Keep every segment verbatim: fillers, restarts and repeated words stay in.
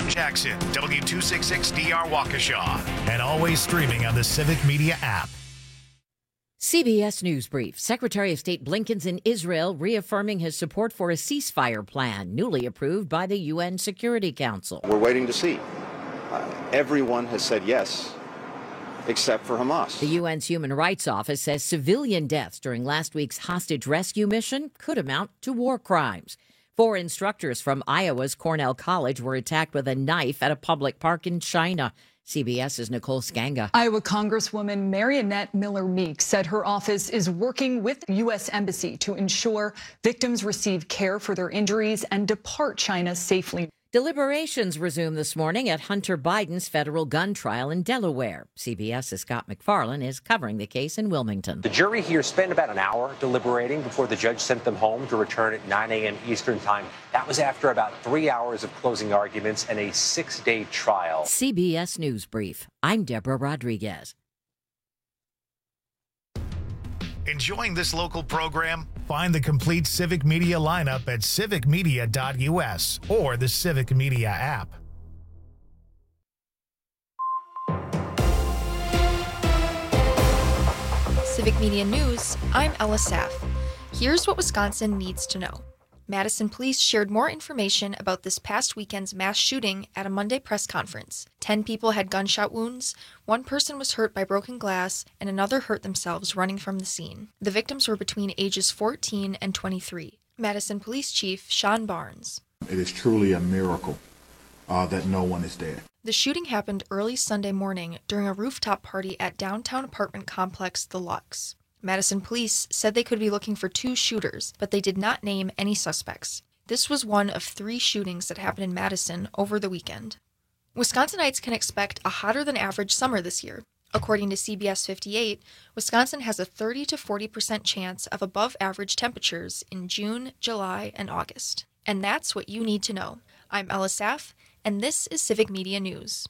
Jim Jackson, W two sixty-six D R Waukesha, and always streaming on the Civic Media app. C B S News Brief. Secretary of State Blinken's in Israel reaffirming his support for a ceasefire plan newly approved by the U N Security Council. We're waiting to see. Uh, everyone has said yes, except for Hamas. The U N's Human Rights Office says civilian deaths during last week's hostage rescue mission could amount to war crimes. Four instructors from Iowa's Cornell College were attacked with a knife at a public park in China. CBS's Nicole Skanga. Iowa Congresswoman Mariannette Miller Meeks said her office is working with the U S Embassy to ensure victims receive care for their injuries and depart China safely. Deliberations resume this morning at Hunter Biden's federal gun trial in Delaware. CBS's Scott McFarlane is covering the case in Wilmington. The jury here spent about an hour deliberating before the judge sent them home to return at nine a.m. Eastern time. That was after about three hours of closing arguments and a six-day trial. C B S News Brief. I'm Deborah Rodriguez. Enjoying this local program? Find the complete Civic Media lineup at civic media dot u s or the Civic Media app. Civic Media News, I'm Ella Saff. Here's what Wisconsin needs to know. Madison police shared more information about this past weekend's mass shooting at a Monday press conference. Ten people had gunshot wounds, one person was hurt by broken glass, and another hurt themselves running from the scene. The victims were between ages fourteen and twenty-three. Madison Police Chief Sean Barnes. It is truly a miracle uh, that no one is dead. The shooting happened early Sunday morning during a rooftop party at downtown apartment complex The Lux. Madison police said they could be looking for two shooters, but they did not name any suspects. This was one of three shootings that happened in Madison over the weekend. Wisconsinites can expect a hotter than average summer this year. According to C B S fifty-eight, Wisconsin has a thirty to forty percent chance of above average temperatures in June, July, and August. And that's what you need to know. I'm Ella Saff, and this is Civic Media News.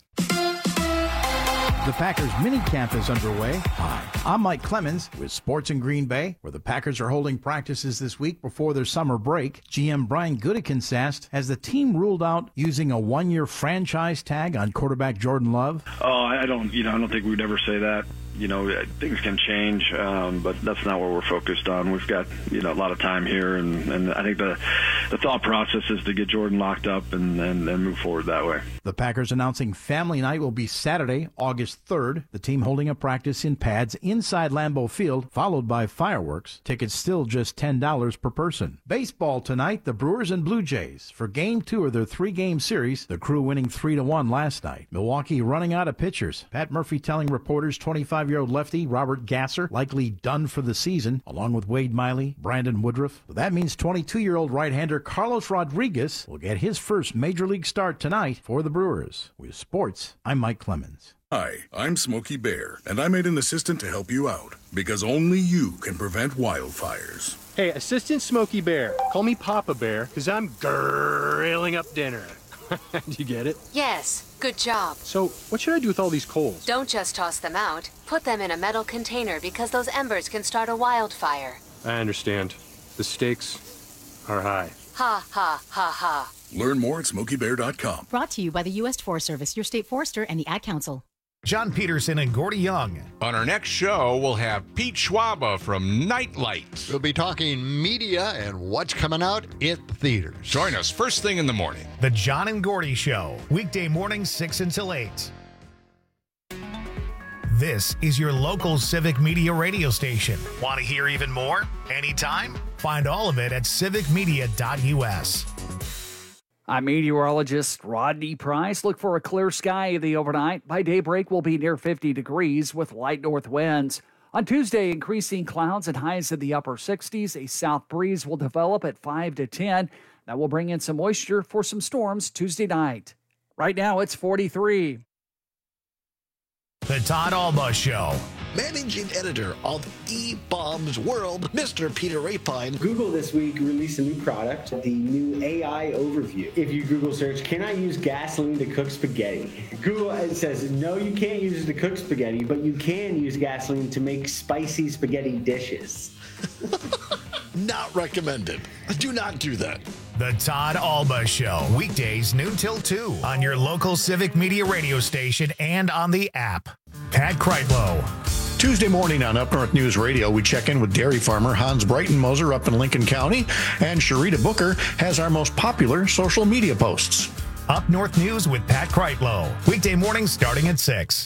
The Packers minicamp is underway. Hi, I'm Mike Clemens with Sports in Green Bay, where the Packers are holding practices this week before their summer break. G M Brian Gutekunst asked, has the team ruled out using a one-year franchise tag on quarterback Jordan Love? Oh, I don't, you know, I don't think we'd ever say that. You know, things can change, um, but that's not what we're focused on. We've got, you know, a lot of time here, and, and I think the the thought process is to get Jordan locked up and, and, and move forward that way. The Packers announcing family night will be Saturday, August third. The team holding a practice in pads inside Lambeau Field, followed by fireworks. Tickets still just ten dollars per person. Baseball tonight, the Brewers and Blue Jays. For game two of their three-game series, the Crew winning three to one last night. Milwaukee running out of pitchers. Pat Murphy telling reporters twenty-five-year-old lefty Robert Gasser likely done for the season, along with Wade Miley, Brandon Woodruff. But that means twenty-two-year-old right-hander Carlos Rodriguez will get his first major league start tonight for the Brewers. With sports, I'm Mike Clemens. Hi, I'm Smokey Bear, and I made an assistant to help you out, because only you can prevent wildfires. Hey, Assistant Smokey Bear, call me Papa Bear, because I'm grilling up dinner. Do you get it? Yes, good job. So, what should I do with all these coals? Don't just toss them out. Put them in a metal container because those embers can start a wildfire. I understand. The stakes are high. Ha, ha, ha, ha. Learn more at smokey bear dot com. Brought to you by the U S Forest Service, your state forester, and the Ad Council. John Peterson and Gordy Young. On our next show, we'll have Pete Schwaba from Nightlight. We'll be talking media and what's coming out at the theaters. Join us first thing in the morning. The John and Gordy Show, weekday mornings six until eight. This is your local Civic Media radio station. Want to hear even more? Anytime? Find all of it at civic media dot u s. I'm meteorologist Rodney Price. Look for a clear sky in the overnight. By daybreak, we'll be near fifty degrees with light north winds. On Tuesday, increasing clouds and highs in the upper sixties. A south breeze will develop at five to ten. That will bring in some moisture for some storms Tuesday night. Right now, it's forty-three. The Todd Alba Show. Managing editor of E-Bombs World, Mister Peter Rapine. Google this week released a new product, the new A I overview. If you Google search, can I use gasoline to cook spaghetti? Google it says, no, you can't use it to cook spaghetti, but you can use gasoline to make spicy spaghetti dishes. Not recommended. Do not do that. The Todd Alba Show, weekdays noon till two on your local Civic Media radio station and on the app. Pat Kreitlow. Tuesday morning on Up North News Radio, we check in with dairy farmer Hans Breitenmoser up in Lincoln County, and Sharita Booker has our most popular social media posts. Up North News with Pat Kreitlow, weekday mornings starting at six.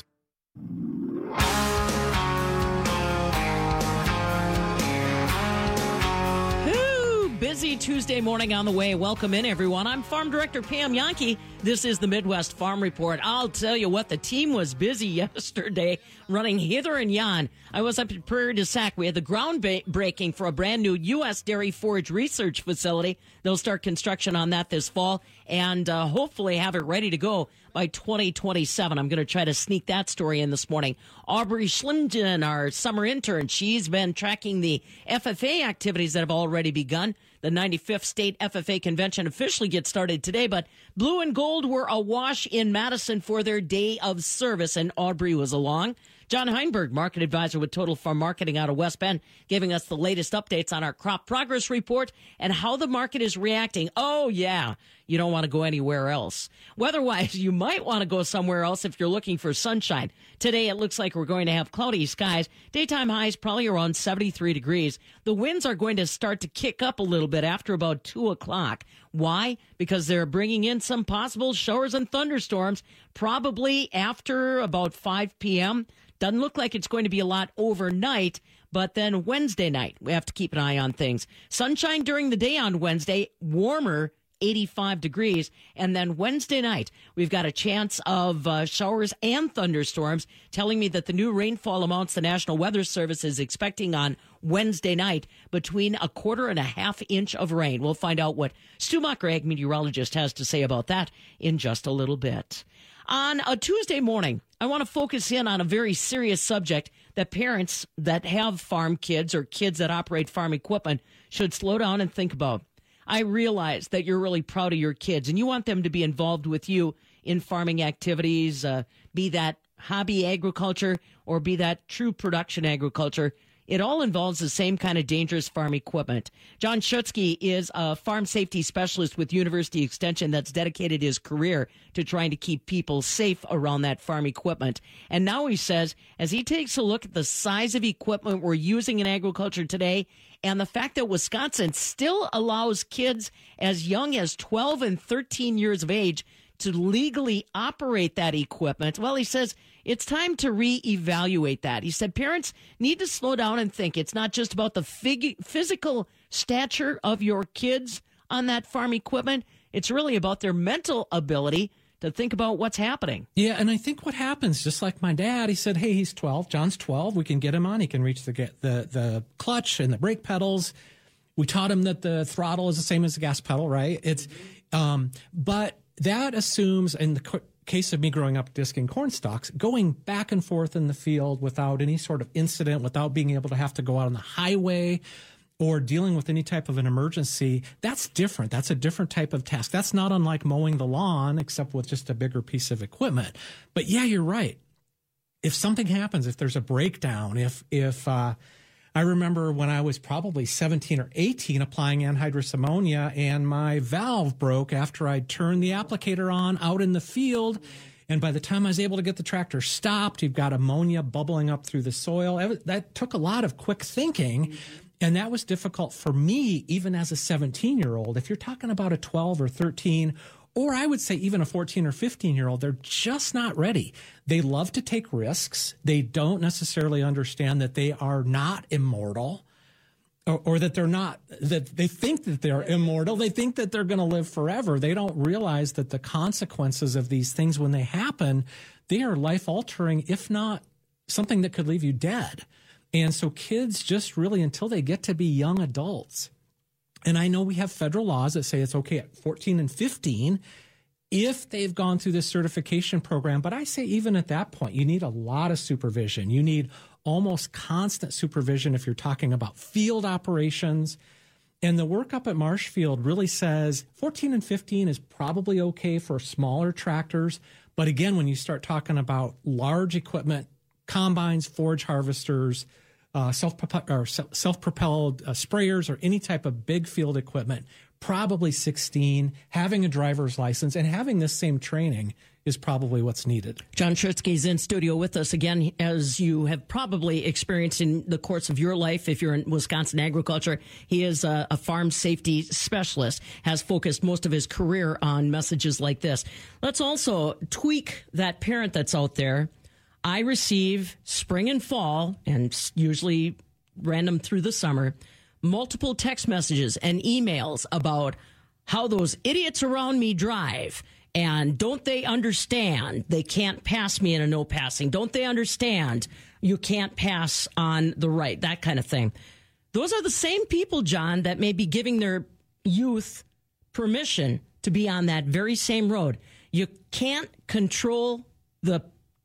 Busy Tuesday morning on the way. Welcome in, everyone. I'm Farm Director Pam Yankee. This is the Midwest Farm Report. I'll tell you what, the team was busy yesterday running hither and yon. I was up at Prairie du Sac. We had the groundbreaking for a brand new U S dairy forage research facility. They'll start construction on that this fall and uh, hopefully have it ready to go by twenty twenty-seven. I'm going to try to sneak that story in this morning. Aubrey Schlingen, our summer intern, she's been tracking the F F A activities that have already begun. The ninety-fifth State F F A Convention officially gets started today, but Blue and Gold were awash in Madison for their day of service, and Aubrey was along. John Heinberg, market advisor with Total Farm Marketing out of West Bend, giving us the latest updates on our crop progress report and how the market is reacting. Oh, yeah, you don't want to go anywhere else. Weather-wise, you might want to go somewhere else if you're looking for sunshine. Today, it looks like we're going to have cloudy skies. Daytime highs probably around seventy-three degrees. The winds are going to start to kick up a little bit after about two o'clock. Why? Because they're bringing in some possible showers and thunderstorms probably after about five p.m., Doesn't look like it's going to be a lot overnight, but then Wednesday night, we have to keep an eye on things. Sunshine during the day on Wednesday, warmer, eighty-five degrees. And then Wednesday night, we've got a chance of uh, showers and thunderstorms, telling me that the new rainfall amounts the National Weather Service is expecting on Wednesday night between a quarter and a half inch of rain. We'll find out what Stu Mocker, ag meteorologist, has to say about that in just a little bit. On a Tuesday morning, I want to focus in on a very serious subject that parents that have farm kids or kids that operate farm equipment should slow down and think about. I realize that you're really proud of your kids and you want them to be involved with you in farming activities, uh, be that hobby agriculture or be that true production agriculture. It all involves the same kind of dangerous farm equipment. John Schutzke is a farm safety specialist with University Extension that's dedicated his career to trying to keep people safe around that farm equipment. And now he says, as he takes a look at the size of equipment we're using in agriculture today and the fact that Wisconsin still allows kids as young as twelve and thirteen years of age to legally operate that equipment, well, he says it's time to reevaluate that. He said parents need to slow down and think. It's not just about the fig- physical stature of your kids on that farm equipment. It's really about their mental ability to think about what's happening. Yeah, and I think what happens, just like my dad, he said, hey, he's twelve. John's twelve. We can get him on. He can reach the the, the clutch and the brake pedals. We taught him that the throttle is the same as the gas pedal, right? It's, um, but that assumes, in the case of me growing up disking corn stalks, going back and forth in the field without any sort of incident, without being able to have to go out on the highway or dealing with any type of an emergency, that's different. That's a different type of task. That's not unlike mowing the lawn, except with just a bigger piece of equipment. But yeah, you're right. If something happens, if there's a breakdown, if, if, uh, I remember when I was probably seventeen or eighteen applying anhydrous ammonia and my valve broke after I turned the applicator on out in the field. And by the time I was able to get the tractor stopped, you've got ammonia bubbling up through the soil. That took a lot of quick thinking. And that was difficult for me, even as a seventeen-year-old. If you're talking about a twelve or thirteen, or I would say even a fourteen or fifteen-year-old, they're just not ready. They love to take risks. They don't necessarily understand that they are not immortal, or, or that they're not, that they think that they're immortal. They think that they're going to live forever. They don't realize that the consequences of these things, when they happen, they are life-altering, if not something that could leave you dead. And so kids just really, until they get to be young adults, and I know we have federal laws that say it's okay at fourteen and fifteen if they've gone through this certification program. But I say even at that point, you need a lot of supervision. You need almost constant supervision if you're talking about field operations. And the work up at Marshfield really says fourteen and fifteen is probably okay for smaller tractors. But again, when you start talking about large equipment, combines, forage harvesters, uh, self or self-propelled uh, sprayers, or any type of big field equipment, probably sixteen, having a driver's license, and having this same training is probably what's needed. John Schutzke is in studio with us again, as you have probably experienced in the course of your life. If you're in Wisconsin agriculture, he is a, a farm safety specialist, has focused most of his career on messages like this. Let's also tweak that parent that's out there. I receive spring and fall, and usually random through the summer, multiple text messages and emails about how those idiots around me drive. And don't they understand they can't pass me in a no passing? Don't they understand you can't pass on the right? That kind of thing. Those are the same people, John, that may be giving their youth permission to be on that very same road. You can't control the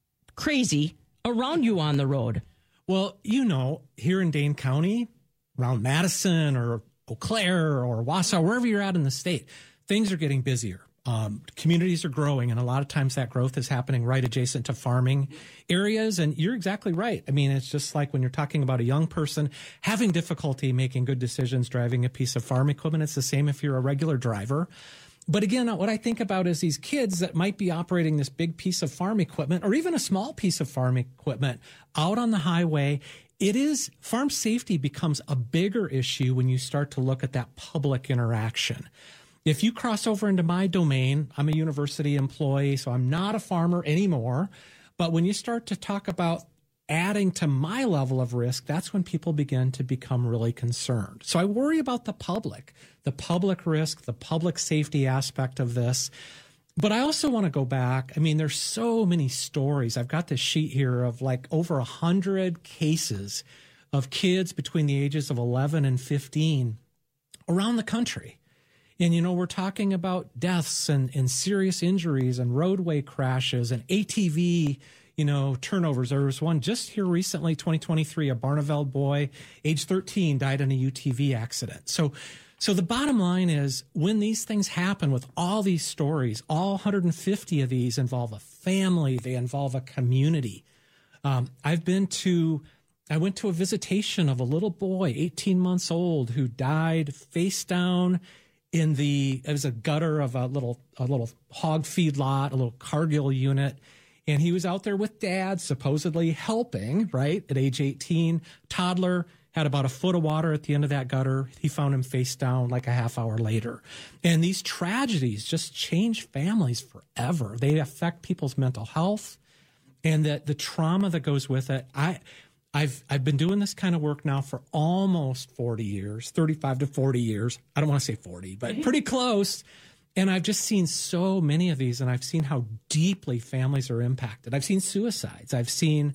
crazy around you on the road. Well, you know, here in Dane County, around Madison or Eau Claire or Wausau, wherever you're at in the state, things are getting busier. Um, communities are growing, and a lot of times that growth is happening right adjacent to farming areas. And you're exactly right. I mean, it's just like when you're talking about a young person having difficulty making good decisions, driving a piece of farm equipment. It's the same if you're a regular driver. But again, what I think about is these kids that might be operating this big piece of farm equipment or even a small piece of farm equipment out on the highway. It is, farm safety becomes a bigger issue when you start to look at that public interaction. If you cross over into my domain, I'm a university employee, so I'm not a farmer anymore. But when you start to talk about adding to my level of risk, that's when people begin to become really concerned. So I worry about the public, the public risk, the public safety aspect of this. But I also want to go back. I mean, there's so many stories. I've got this sheet here of like over a hundred cases of kids between the ages of eleven and fifteen around the country. And, you know, we're talking about deaths and, and serious injuries and roadway crashes and A T V, you know, turnovers. There was one just here recently, twenty twenty-three, a Barneveld boy, age thirteen, died in a U T V accident. So, so the bottom line is when these things happen with all these stories, all one hundred fifty of these involve a family, they involve a community. Um, I've been to, I went to a visitation of a little boy, eighteen months old, who died face down in the, it was a gutter of a little, a little hog feed lot, a little Cargill unit. And he was out there with dad, supposedly helping, right? At age eighteen, toddler, had about a foot of water at the end of that gutter. He found him face down like a half hour later. And these tragedies just change families forever. They affect people's mental health and the, the trauma that goes with it. I, I've I've been doing this kind of work now for almost forty years, thirty-five to forty years. I don't want to say forty, but pretty close. And I've just seen so many of these, and I've seen how deeply families are impacted. I've seen suicides. I've seen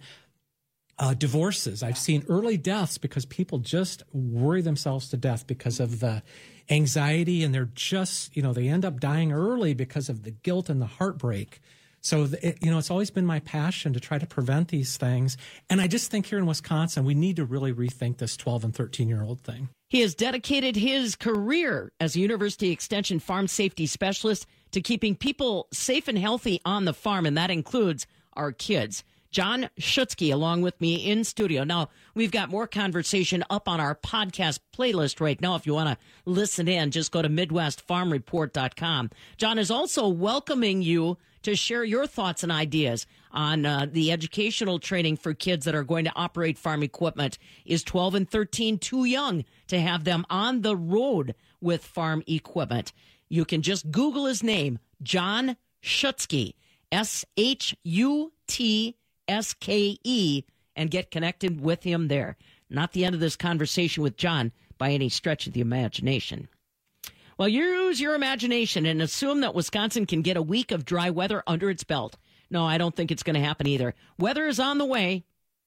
uh, divorces. I've seen early deaths because people just worry themselves to death because of the anxiety, and they're just, you know, they end up dying early because of the guilt and the heartbreak. So, it, you know, it's always been my passion to try to prevent these things. And I just think here in Wisconsin, we need to really rethink this twelve and thirteen-year-old thing. He has dedicated his career as a University Extension farm safety specialist to keeping people safe and healthy on the farm, and that includes our kids. John Schutzke along with me in studio. Now, we've got more conversation up on our podcast playlist right now. If you want to listen in, just go to midwest farm report dot com. John is also welcoming you to share your thoughts and ideas on uh, the educational training for kids that are going to operate farm equipment. Is twelve and thirteen too young to have them on the road with farm equipment? You can just Google his name, John Schutzke, S H U T S K E, and get connected with him there. Not the end of this conversation with John by any stretch of the imagination. Well, use your imagination and assume that Wisconsin can get a week of dry weather under its belt. No, I don't think it's going to happen either. Weather is on the way.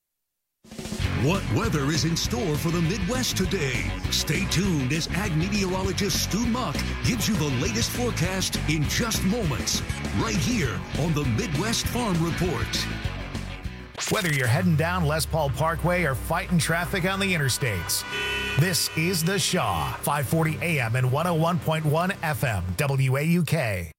What weather is in store for the Midwest today? Stay tuned as ag meteorologist Stu Muck gives you the latest forecast in just moments, right here on the Midwest Farm Report. Whether you're heading down Les Paul Parkway or fighting traffic on the interstates, this is The Shaw, five forty A M and one oh one point one F M, W A U K.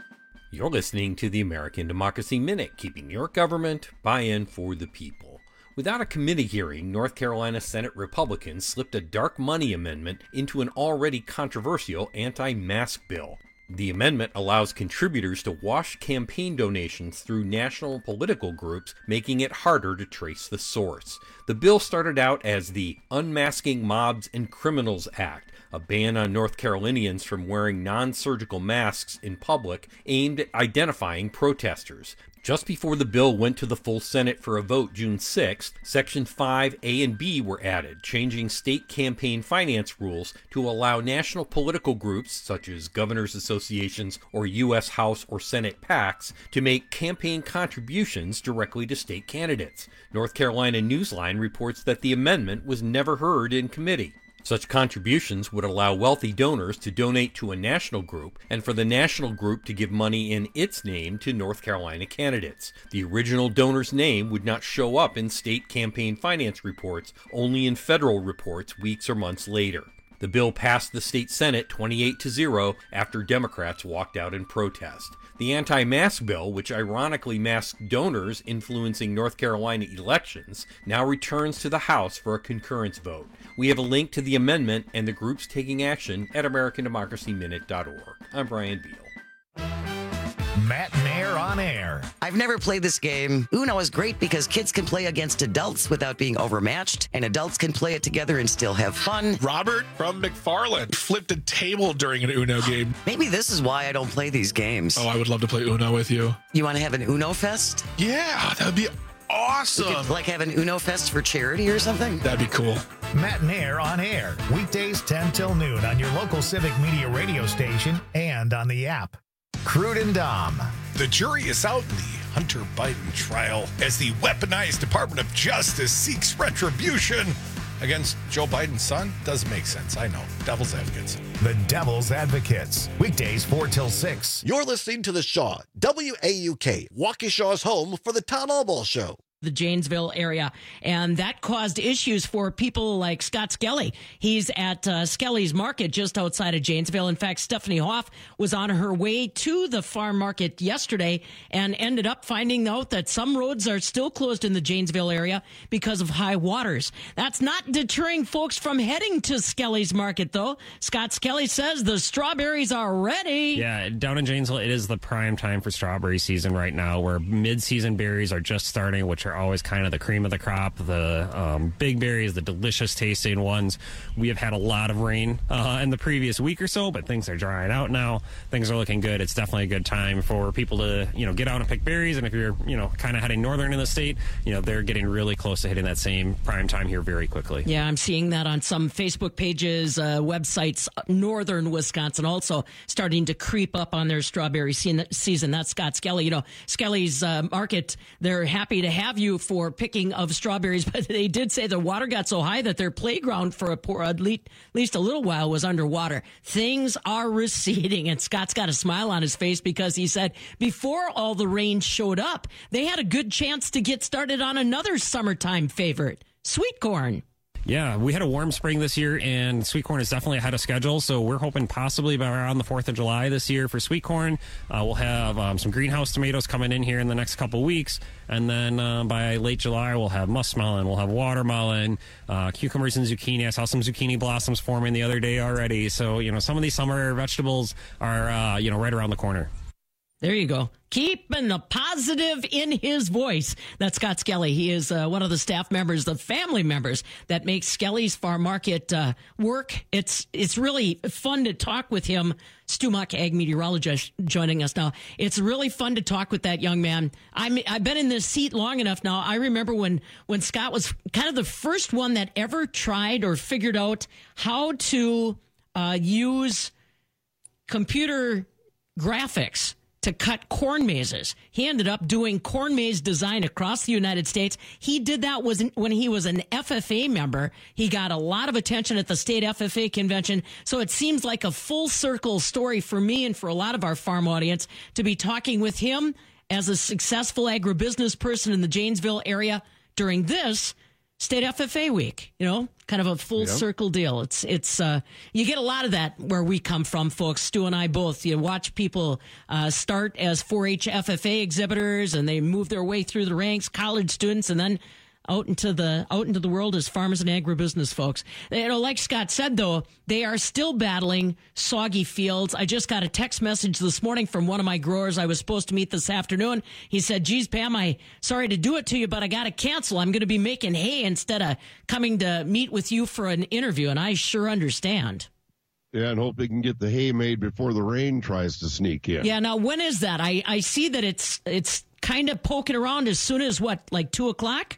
You're listening to the American Democracy Minute, keeping your government buy-in for the people. Without a committee hearing, North Carolina Senate Republicans slipped a dark money amendment into an already controversial anti-mask bill. The amendment allows contributors to wash campaign donations through national political groups, making it harder to trace the source. The bill started out as the Unmasking Mobs and Criminals Act, a ban on North Carolinians from wearing non-surgical masks in public aimed at identifying protesters. Just before the bill went to the full Senate for a vote June sixth, Section five A and B were added, changing state campaign finance rules to allow national political groups, such as governors' associations or U S House or Senate PACs, to make campaign contributions directly to state candidates. North Carolina Newsline reports that the amendment was never heard in committee. Such contributions would allow wealthy donors to donate to a national group and for the national group to give money in its name to North Carolina candidates. The original donor's name would not show up in state campaign finance reports, only in federal reports weeks or months later. The bill passed the state Senate twenty-eight to zero after Democrats walked out in protest. The anti-mask bill, which ironically masked donors influencing North Carolina elections, now returns to the House for a concurrence vote. We have a link to the amendment and the groups taking action at American Democracy Minute dot org. I'm Brian Beal. Matt and Air on Air. I've never played this game. Uno is great because kids can play against adults without being overmatched, and adults can play it together and still have fun. Robert from McFarland flipped a table during an Uno game. Maybe this is why I don't play these games. Oh, I would love to play Uno with you. You want to have an Uno Fest? Yeah, that would be awesome. We could, like, have an Uno Fest for charity or something? That'd be cool. Matt and Air on Air. Weekdays ten till noon on your local Civic Media radio station and on the app. Crude and Dom. The jury is out in the Hunter Biden trial as the weaponized Department of Justice seeks retribution against Joe Biden's son. Doesn't make sense, I know. Devil's advocates. The Devil's Advocates. Weekdays four till six. You're listening to The Shaw, W A U K, Waukesha's home for the Town Hall Ball Show. The Janesville area, and that caused issues for people like Scott Skelly. He's at uh, Skelly's Market just outside of Janesville. In fact, Stephanie Hoff was on her way to the farm market yesterday and ended up finding out that some roads are still closed in the Janesville area because of high waters. That's not deterring folks from heading to Skelly's Market, though. Scott Skelly says the strawberries are ready. Yeah, down in Janesville, it is the prime time for strawberry season right now, where mid-season berries are just starting, which are always kind of the cream of the crop. The um, big berries, the delicious tasting ones. We have had a lot of rain uh, in the previous week or so, but things are drying out now. Things are looking good. It's definitely a good time for people to, you know, get out and pick berries. And if you're, you know, kind of heading northern in the state, you know, they're getting really close to hitting that same prime time here very quickly. Yeah, I'm seeing that on some Facebook pages, uh, websites, northern Wisconsin also starting to creep up on their strawberry season. That's Scott Skelly. You know, Skelly's uh, Market, they're happy to have you for picking of strawberries, but they did say the water got so high that their playground for a poor, at least a little while was underwater. Things are receding, and Scott's got a smile on his face because he said before all the rain showed up, they had a good chance to get started on another summertime favorite, sweet corn. Yeah, we had a warm spring this year, and sweet corn is definitely ahead of schedule, so we're hoping possibly by around the fourth of July this year for sweet corn. Uh, we'll have um, some greenhouse tomatoes coming in here in the next couple weeks, and then uh, by late July, we'll have muskmelon, we'll have watermelon, uh, cucumbers and zucchini. I saw some zucchini blossoms forming the other day already, so, you know, some of these summer vegetables are, uh, you know, right around the corner. There you go. Keeping the positive in his voice. That's Scott Skelly. He is uh, one of the staff members, the family members that makes Skelly's Farm Market uh, work. It's it's really fun to talk with him. Stu Muck, ag meteorologist, joining us now. It's really fun to talk with that young man. I'm, I've been in this seat long enough now. I remember when, when Scott was kind of the first one that ever tried or figured out how to uh, use computer graphics to cut corn mazes. He ended up doing corn maze design across the United States. He did that was when he was an F F A member. He got a lot of attention at the state F F A convention. So it seems like a full circle story for me and for a lot of our farm audience to be talking with him as a successful agribusiness person in the Janesville area during this state F F A week, you know, kind of a full yep. circle deal. It's, it's, uh, you get a lot of that where we come from, folks. Stu and I both, you watch people, uh, start as four H F F A exhibitors and they move their way through the ranks, college students, and then out into the out into the world as farmers and agribusiness folks. You know, like Scott said, though, they are still battling soggy fields. I just got a text message this morning from one of my growers I was supposed to meet this afternoon. He said, geez, Pam, I sorry to do it to you, but I got to cancel. I'm going to be making hay instead of coming to meet with you for an interview, and I sure understand. Yeah, and hope they can get the hay made before the rain tries to sneak in. Yeah, now when is that? I, I see that it's it's kind of poking around as soon as, what, like two o'clock?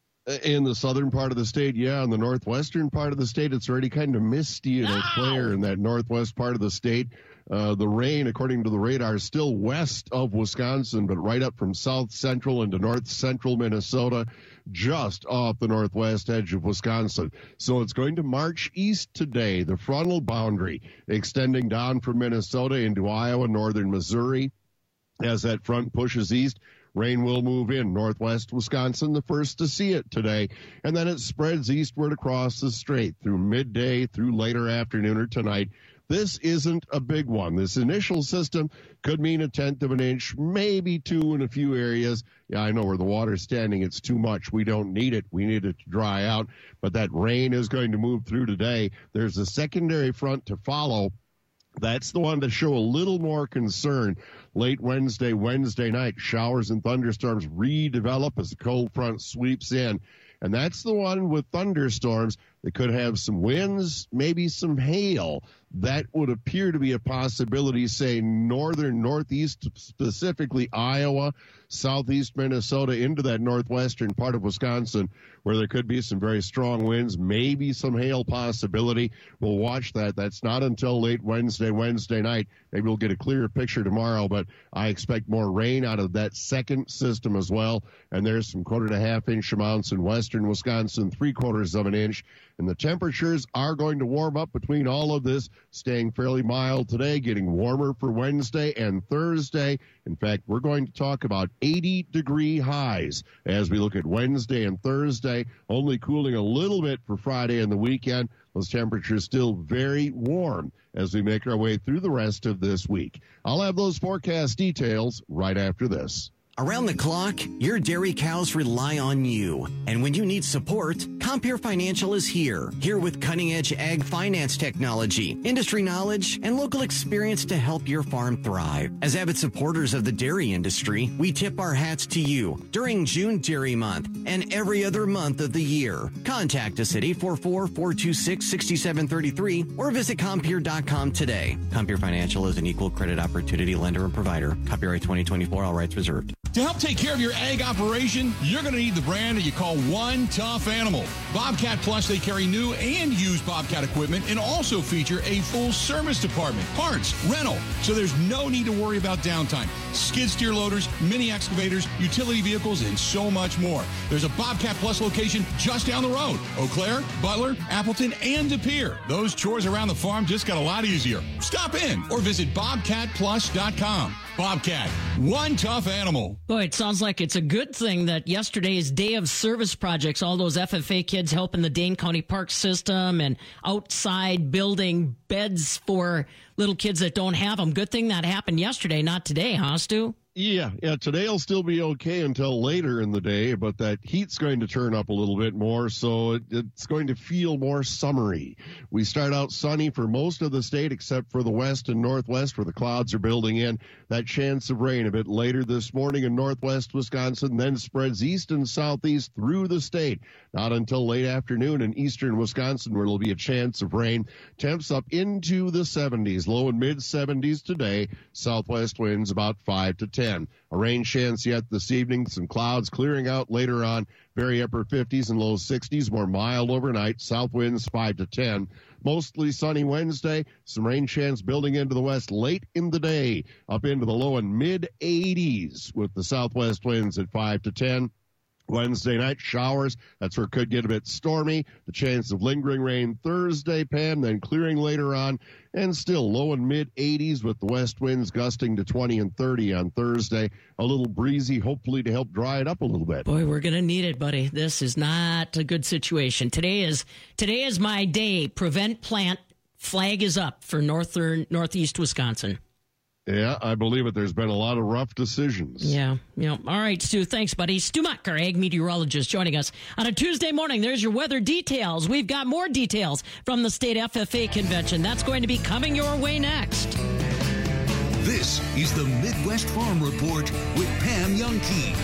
In the southern part of the state, yeah. In the northwestern part of the state, it's already kind of misty and clear in that northwest part of the state. Uh, the rain, according to the radar, is still west of Wisconsin, but right up from south central into north central Minnesota, just off the northwest edge of Wisconsin. So it's going to march east today, the frontal boundary extending down from Minnesota into Iowa, northern Missouri. As that front pushes east, rain will move in. Northwest Wisconsin, the first to see it today. And then it spreads eastward across the strait through midday, through later afternoon or tonight. This isn't a big one. This initial system could mean a tenth of an inch, maybe two in a few areas. Yeah, I know where the water's standing. It's too much. We don't need it. We need it to dry out. But that rain is going to move through today. There's a secondary front to follow. That's the one to show a little more concern. Late Wednesday, Wednesday night, showers and thunderstorms redevelop as the cold front sweeps in. And that's the one with thunderstorms that could have some winds, maybe some hail. That would appear to be a possibility, say, northern, northeast, specifically Iowa, southeast Minnesota, into that northwestern part of Wisconsin, where there could be some very strong winds, maybe some hail possibility. We'll watch that. That's not until late Wednesday, Wednesday night. Maybe we'll get a clearer picture tomorrow, but I expect more rain out of that second system as well. And there's some quarter to half inch amounts in western Wisconsin, three quarters of an inch. And the temperatures are going to warm up between all of this, staying fairly mild today, getting warmer for Wednesday and Thursday. In fact, we're going to talk about eighty degree highs as we look at Wednesday and Thursday, only cooling a little bit for Friday and the weekend. Those temperatures still very warm as we make our way through the rest of this week. I'll have those forecast details right after this. Around the clock, your dairy cows rely on you. And when you need support, Compeer Financial is here. Here with cutting-edge ag finance technology, industry knowledge, and local experience to help your farm thrive. As avid supporters of the dairy industry, we tip our hats to you during June Dairy Month and every other month of the year. Contact us at eight four four, four two six, six seven three three or visit Compeer dot com today. Compeer Financial is an equal credit opportunity lender and provider. Copyright twenty twenty-four, all rights reserved. To help take care of your ag operation, you're going to need the brand that you call One Tough Animal. Bobcat Plus, they carry new and used Bobcat equipment and also feature a full service department, parts, rental, so there's no need to worry about downtime. Skid steer loaders, mini excavators, utility vehicles, and so much more. There's a Bobcat Plus location just down the road. Eau Claire, Butler, Appleton, and De Pere. Those chores around the farm just got a lot easier. Stop in or visit bobcat plus dot com. Bobcat, one tough animal. Boy, it sounds like it's a good thing that yesterday's Day of Service projects, all those F F A kids helping the Dane County Park System and outside building beds for little kids that don't have them. Good thing that happened yesterday, not today, huh, Stu? Yeah, yeah, today will still be okay until later in the day, but that heat's going to turn up a little bit more, so it, it's going to feel more summery. We start out sunny for most of the state except for the west and northwest where the clouds are building in. That chance of rain a bit later this morning in northwest Wisconsin, then spreads east and southeast through the state. Not until late afternoon in eastern Wisconsin where there'll be a chance of rain. Temps up into the seventies, low and mid seventies today. Southwest winds about five to ten. A rain chance yet this evening. Some clouds clearing out later on. Very upper fifties and low sixties. More mild overnight. South winds five to ten. Mostly sunny Wednesday. Some rain chance building into the west late in the day. Up into the low and mid eighties with the southwest winds at five to ten. Wednesday night, showers. That's where it could get a bit stormy. The chance of lingering rain Thursday, Pam, then clearing later on. And still low and mid eighties with the west winds gusting to twenty and thirty on Thursday. A little breezy, hopefully to help dry it up a little bit. Boy, we're going to need it, buddy. This is not a good situation. Today is today is my day. Prevent plant. Flag is up for northern northeast Wisconsin. Yeah, I believe it. There's been a lot of rough decisions. Yeah, yeah. All right, Stu. Thanks, buddy. Stu Muck, our ag meteorologist, joining us on a Tuesday morning. There's your weather details. We've got more details from the state F F A convention. That's going to be coming your way next. This is the Midwest Farm Report with Pam Jahnke.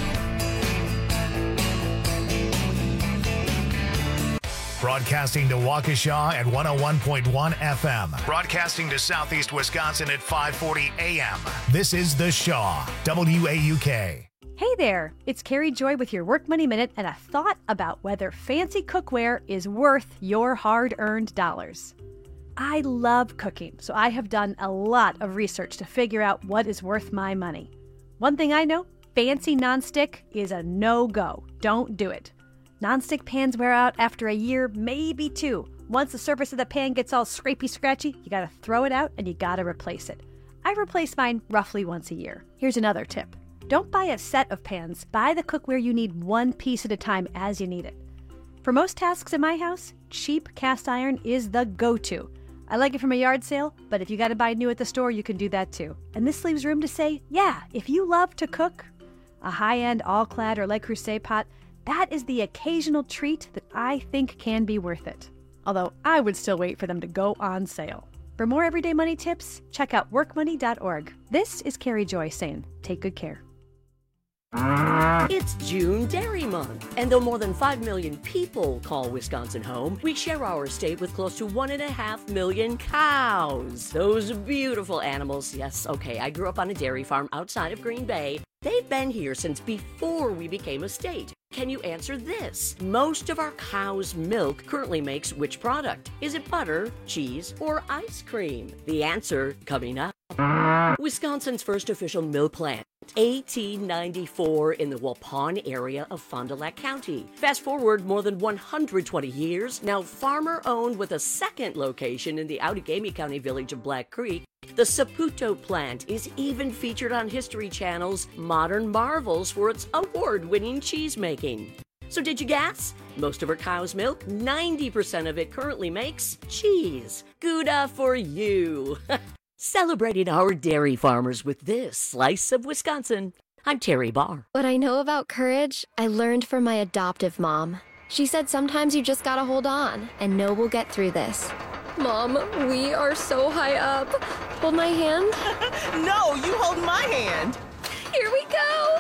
Broadcasting to Waukesha at one oh one point one F M. Broadcasting to Southeast Wisconsin at five forty A M. This is The Shaw, W A U K. Hey there, it's Carrie Joy with your Work Money Minute and a thought about whether fancy cookware is worth your hard-earned dollars. I love cooking, so I have done a lot of research to figure out what is worth my money. One thing I know, fancy nonstick is a no-go. Don't do it. Nonstick pans wear out after a year, maybe two. Once the surface of the pan gets all scrapey scratchy, you gotta throw it out and you gotta replace it. I replace mine roughly once a year. Here's another tip. Don't buy a set of pans. Buy the cookware you need one piece at a time as you need it. For most tasks in my house, cheap cast iron is the go-to. I like it from a yard sale, but if you gotta buy new at the store, you can do that too. And this leaves room to say, yeah, if you love to cook, a high-end all-clad or Le Creuset pot, that is the occasional treat that I think can be worth it. Although I would still wait for them to go on sale. For more everyday money tips, check out work money dot org. This is Carrie Joy saying, take good care. It's June Dairy Month, and though more than five million people call Wisconsin home, we share our state with close to one and a half million cows. Those beautiful animals. Yes, okay, I grew up on a dairy farm outside of Green Bay. They've been here since before we became a state. Can you answer this? Most of our cow's milk currently makes which product? Is it butter, cheese, or ice cream? The answer coming up. Wisconsin's first official milk plant, eighteen ninety-four, in the Waupun area of Fond du Lac County. Fast forward more than one hundred twenty years, now farmer-owned with a second location in the Outagamie County village of Black Creek. The Saputo plant is even featured on History Channel's Modern Marvels for its award-winning cheese making. So did you guess? Most of our cow's milk, ninety percent of it currently makes cheese. Gouda for you! Celebrating our dairy farmers with this slice of Wisconsin. I'm Terry Barr. What I know about courage, I learned from my adoptive mom. She said sometimes you just gotta hold on and know we'll get through this. Mom, we are so high up. Hold my hand. No, you hold my hand. Here we go.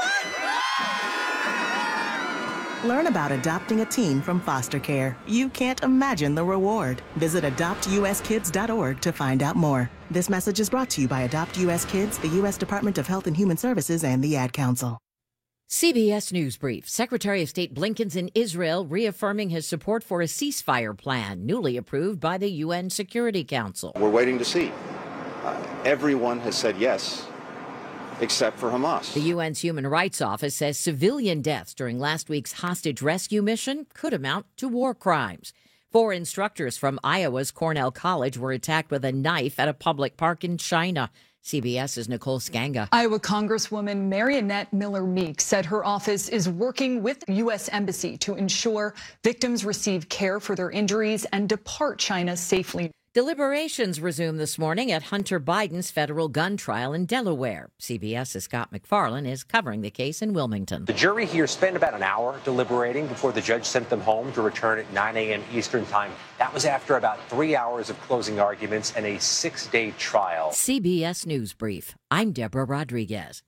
Learn about adopting a teen from foster care. You can't imagine the reward. Visit adopt u s kids dot org to find out more. This message is brought to you by Adopt U S Kids, the U S Department of Health and Human Services, and the Ad Council. C B S News Brief. Secretary of State Blinken's in Israel reaffirming his support for a ceasefire plan newly approved by the U N Security Council. We're waiting to see. Uh, everyone has said yes, except for Hamas. The U N's Human Rights Office says civilian deaths during last week's hostage rescue mission could amount to war crimes. Four instructors from Iowa's Cornell College were attacked with a knife at a public park in China. CBS's Nicole Skanga. Iowa Congresswoman Marionette Miller Meeks said her office is working with the U S Embassy to ensure victims receive care for their injuries and depart China safely. Deliberations resume this morning at Hunter Biden's federal gun trial in Delaware. CBS's Scott McFarlane is covering the case in Wilmington. The jury here spent about an hour deliberating before the judge sent them home to return at nine a.m. Eastern time. That was after about three hours of closing arguments and a six-day trial. C B S News Brief. I'm Deborah Rodriguez.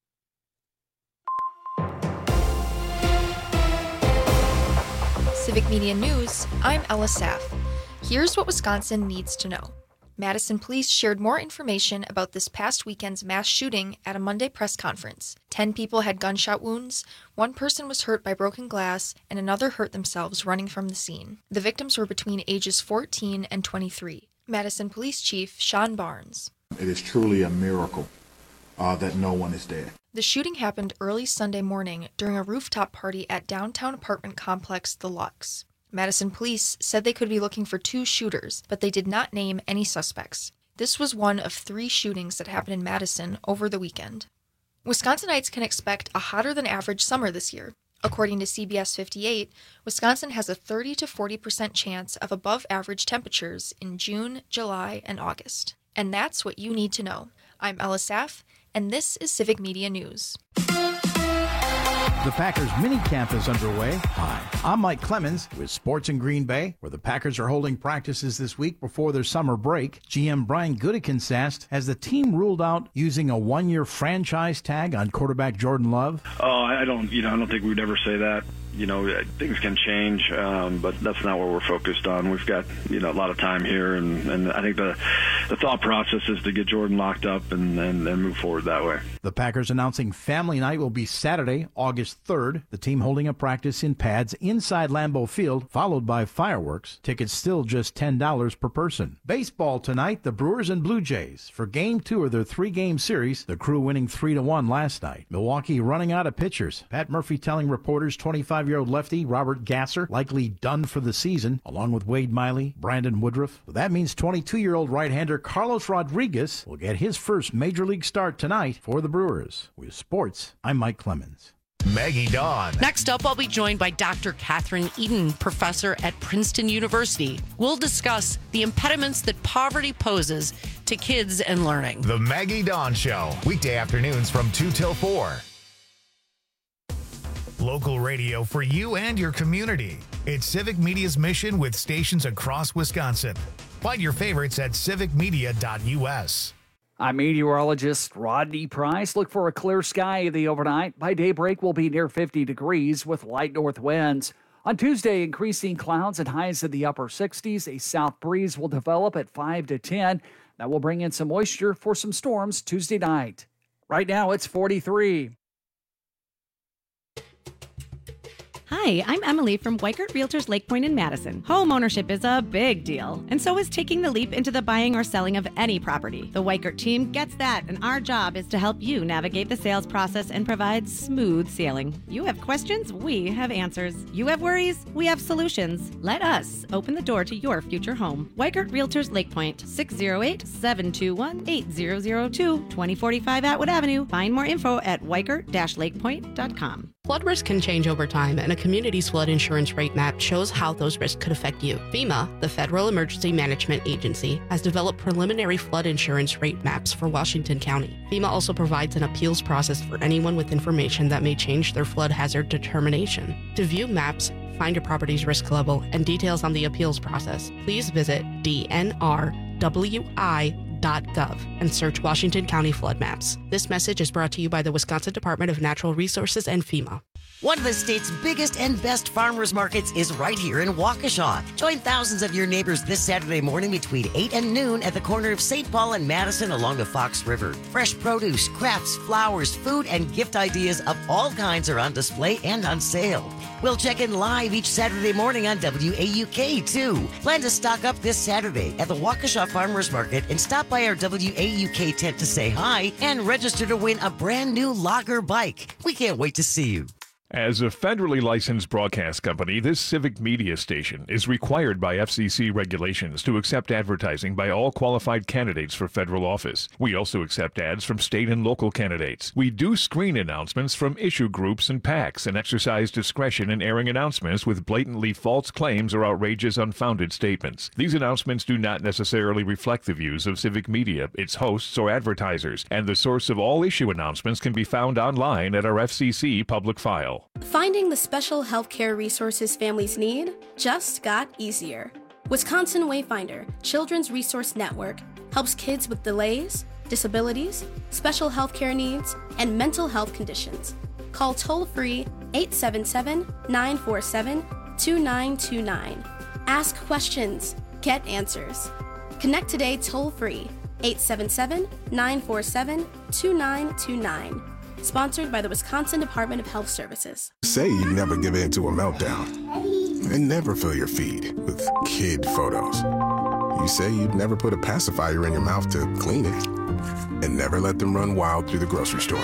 Civic Media News, I'm Ella Saff. Here's what Wisconsin needs to know. Madison police shared more information about this past weekend's mass shooting at a Monday press conference. Ten people had gunshot wounds, one person was hurt by broken glass, and another hurt themselves running from the scene. The victims were between ages fourteen and twenty-three. Madison Police Chief Sean Barnes. It is truly a miracle uh, that no one is dead. The shooting happened early Sunday morning during a rooftop party at downtown apartment complex The Lux. Madison police said they could be looking for two shooters, but they did not name any suspects. This was one of three shootings that happened in Madison over the weekend. Wisconsinites can expect a hotter than average summer this year. According to C B S fifty-eight, Wisconsin has a thirty to forty percent chance of above average temperatures in June, July, and August. And that's what you need to know. I'm Ella Staff, and this is Civic Media News. The Packers minicamp is underway. Hi, I'm Mike Clemens with Sports in Green Bay, where the Packers are holding practices this week before their summer break. G M Brian Gutekunst asked, has the team ruled out using a one-year franchise tag on quarterback Jordan Love? Oh, I don't, you know, I don't think we'd ever say that. You know, things can change, um, but that's not what we're focused on. We've got, you know, a lot of time here, and, and I think the the thought process is to get Jordan locked up and, and, and move forward that way. The Packers announcing family night will be Saturday, August third. The team holding a practice in pads inside Lambeau Field, followed by fireworks. Tickets still just ten dollars per person. Baseball tonight, the Brewers and Blue Jays. For game two of their three-game series, the Crew winning three to one last night. Milwaukee running out of pitchers. Pat Murphy telling reporters twenty-five-year-old lefty Robert Gasser likely done for the season, along with Wade Miley, Brandon Woodruff. So that means twenty-two-year-old right-hander Carlos Rodriguez will get his first major league start tonight for the Brewers. With sports, I'm Mike Clemens. Maggie Dawn. Next up, I'll be joined by Doctor Catherine Eden, professor at Princeton University. We'll discuss the impediments that poverty poses to kids and learning. The Maggie Dawn Show, weekday afternoons from two till four. Local radio for you and your community. It's Civic Media's mission with stations across Wisconsin. Find your favorites at civic media dot u s. I'm meteorologist Rodney Price. Look for a clear sky in the overnight. By daybreak, we'll be near fifty degrees with light north winds. On Tuesday, increasing clouds and highs in the upper sixties. A south breeze will develop at five to ten. That will bring in some moisture for some storms Tuesday night. Right now, it's forty-three. Hi, I'm Emily from Weikert Realtors Lake Point in Madison. Home ownership is a big deal, and so is taking the leap into the buying or selling of any property. The Weikert team gets that, and our job is to help you navigate the sales process and provide smooth sailing. You have questions, we have answers. You have worries, we have solutions. Let us open the door to your future home. Weikert Realtors Lake Point, six oh eight, seven two one, eight zero zero two, twenty forty-five Atwood Avenue. Find more info at weikert dash lake point dot com. Flood risk can change over time, and a community's flood insurance rate map shows how those risks could affect you. FEMA, the Federal Emergency Management Agency, has developed preliminary flood insurance rate maps for Washington County. FEMA also provides an appeals process for anyone with information that may change their flood hazard determination. To view maps, find your property's risk level, and details on the appeals process, please visit d n r w i dot gov and search Washington County flood maps. This message is brought to you by the Wisconsin Department of Natural Resources and FEMA. One of the state's biggest and best farmers markets is right here in Waukesha. Join thousands of your neighbors this Saturday morning between eight and noon at the corner of Saint Paul and Madison along the Fox River. Fresh produce, crafts, flowers, food, and gift ideas of all kinds are on display and on sale. We'll check in live each Saturday morning on W A U K, too. Plan to stock up this Saturday at the Waukesha Farmers Market and stop by our W A U K tent to say hi and register to win a brand new Logger bike. We can't wait to see you. As a federally licensed broadcast company, this Civic Media station is required by F C C regulations to accept advertising by all qualified candidates for federal office. We also accept ads from state and local candidates. We do screen announcements from issue groups and PACs and exercise discretion in airing announcements with blatantly false claims or outrageous unfounded statements. These announcements do not necessarily reflect the views of Civic Media, its hosts, or advertisers, and the source of all issue announcements can be found online at our F C C public file. Finding the special healthcare resources families need just got easier. Wisconsin Wayfinder Children's Resource Network helps kids with delays, disabilities, special healthcare needs, and mental health conditions. Call toll-free eight seven seven, nine four seven, two nine two nine. Ask questions, get answers. Connect today toll-free eight seven seven, nine four seven, two nine two nine. Sponsored by the Wisconsin Department of Health Services. Say you never give in to a meltdown and never fill your feed with kid photos. You say you'd never put a pacifier in your mouth to clean it and never let them run wild through the grocery store.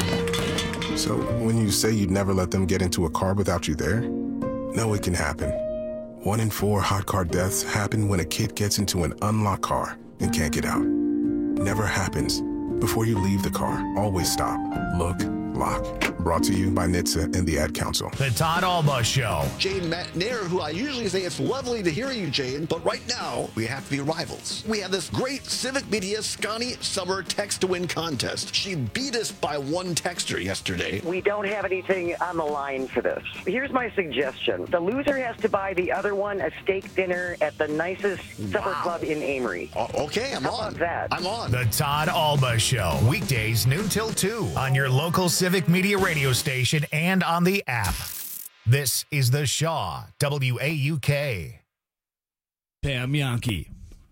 So when you say you'd never let them get into a car without you there, no, it can happen. One in four hot car deaths happen when a kid gets into an unlocked car and can't get out. Never happens. Before you leave the car, always stop, look, lock, Brought to you by N H T S A and the Ad Council. The Todd Alba Show. Jane McNair, who I usually say it's lovely to hear you, Jane, but right now we have to be rivals. We have this great Civic Media Scotty Summer Text to Win contest. She beat us by one texter yesterday. We don't have anything on the line for this. Here's my suggestion. The loser has to buy the other one a steak dinner at the nicest supper Wow. club in Amory. Uh, okay, I'm How on. about that? I'm on. The Todd Alba Show. Weekdays noon till two on your local Civic Media radio station and on the app. This is the Shaw, W A U K. Pam Yankee.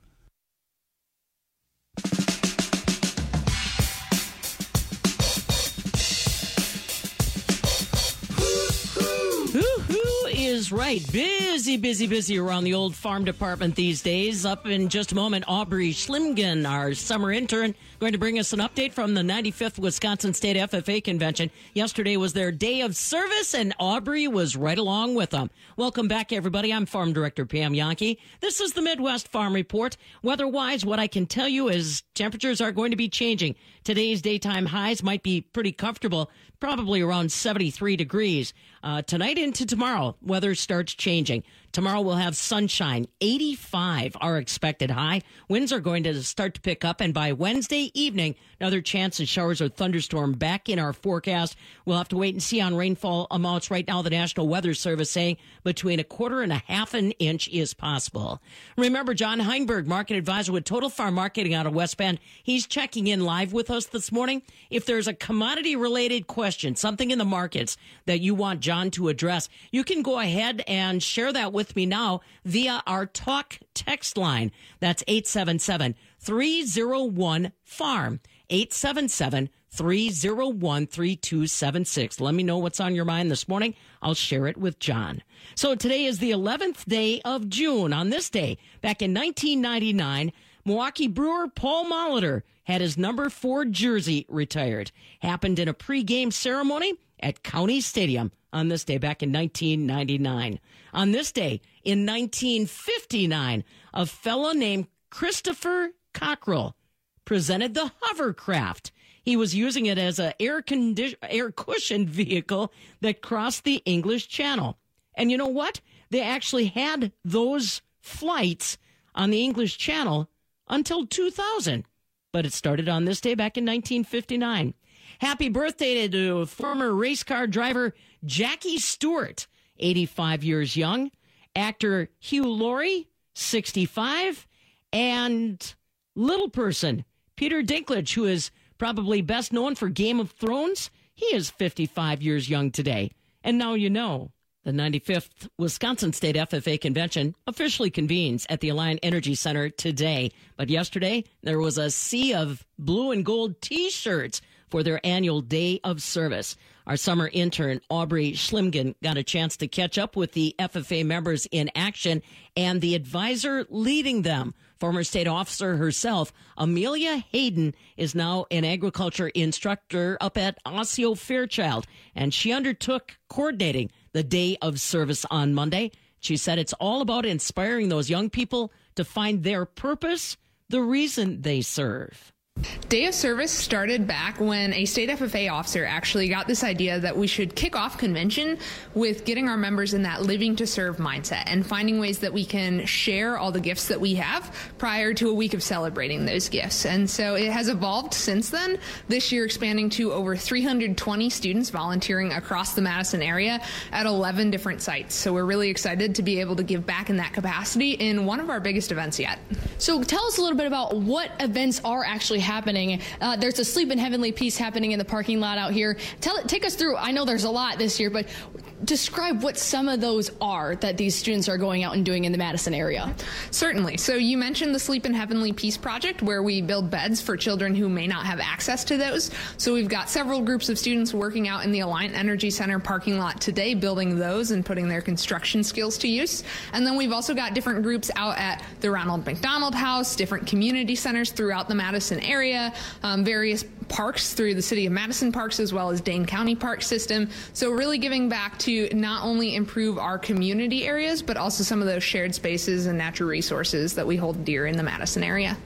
Who is right? Busy, busy, busy around the old farm department these days. Up in just a moment, Aubrey Schlimgen, our summer intern, going to bring us an update from the ninety-fifth Wisconsin State F F A Convention. Yesterday was their day of service, and Aubrey was right along with them. Welcome back, everybody. I'm Farm Director Pam Yankee. This is the Midwest Farm Report. Weather-wise, what I can tell you is temperatures are going to be changing. Today's daytime highs might be pretty comfortable, probably around seventy-three degrees. Uh, tonight into tomorrow, weather starts changing. Tomorrow we'll have sunshine. eighty-five our expected high. Winds are going to start to pick up, and by Wednesday evening, another chance of showers or thunderstorm back in our forecast. We'll have to wait and see on rainfall amounts. Right now, the National Weather Service saying between a quarter and a half an inch is possible. Remember, John Heinberg, market advisor with Total Farm Marketing out of West Bend, he's checking in live with us this morning. If there's a commodity-related question, something in the markets that you want John to address, you can go ahead and share that with me now via our talk text line. That's eight seven seven, three oh one, farm, eight seven seven, three oh one, three two seven six. Let me know what's on your mind this morning. I'll share it with John. So today is the eleventh day of June. On this day, back in nineteen ninety-nine, Milwaukee Brewer Paul Molitor had his number four jersey retired. Happened in a pregame ceremony at County Stadium on this day back in nineteen ninety-nine. On this day in nineteen fifty-nine, a fellow named Christopher Cockrell presented the hovercraft. He was using it as an air, condi- air cushioned vehicle that crossed the English Channel. And you know what? They actually had those flights on the English Channel until two thousand. But it started on this day back in nineteen fifty-nine. Happy birthday to former race car driver Jackie Stewart, eighty-five years young. Actor Hugh Laurie, sixty-five. And little person, Peter Dinklage, who is probably best known for Game of Thrones, he is fifty-five years young today. And now you know. The ninety-fifth Wisconsin State F F A Convention officially convenes at the Alliant Energy Center today. But yesterday, there was a sea of blue and gold T-shirts for their annual day of service. Our summer intern, Aubrey Schlimgen, got a chance to catch up with the F F A members in action and the advisor leading them. Former state officer herself, Amelia Hayden, is now an agriculture instructor up at Osseo Fairchild, and she undertook coordinating the day of service on Monday. She said it's all about inspiring those young people to find their purpose, the reason they serve. Day of Service started back when a state F F A officer actually got this idea that we should kick off convention with getting our members in that living to serve mindset and finding ways that we can share all the gifts that we have prior to a week of celebrating those gifts. And so it has evolved since then, this year expanding to over three hundred twenty students volunteering across the Madison area at eleven different sites. So we're really excited to be able to give back in that capacity in one of our biggest events yet. So tell us a little bit about what events are actually happening. Uh, there's a Sleep in Heavenly Peace happening in the parking lot out here. Tell it, take us through. I know there's a lot this year, but describe what some of those are that these students are going out and doing in the Madison area. Certainly. So you mentioned the Sleep in Heavenly Peace project, where we build beds for children who may not have access to those. So we've got several groups of students working out in the Alliant Energy Center parking lot today, building those and putting their construction skills to use. And then we've also got different groups out at the Ronald McDonald House, different community centers throughout the Madison area, um, various parks through the City of Madison Parks, as well as Dane County Park System. So really giving back to not only improve our community areas, but also some of those shared spaces and natural resources that we hold dear in the Madison area.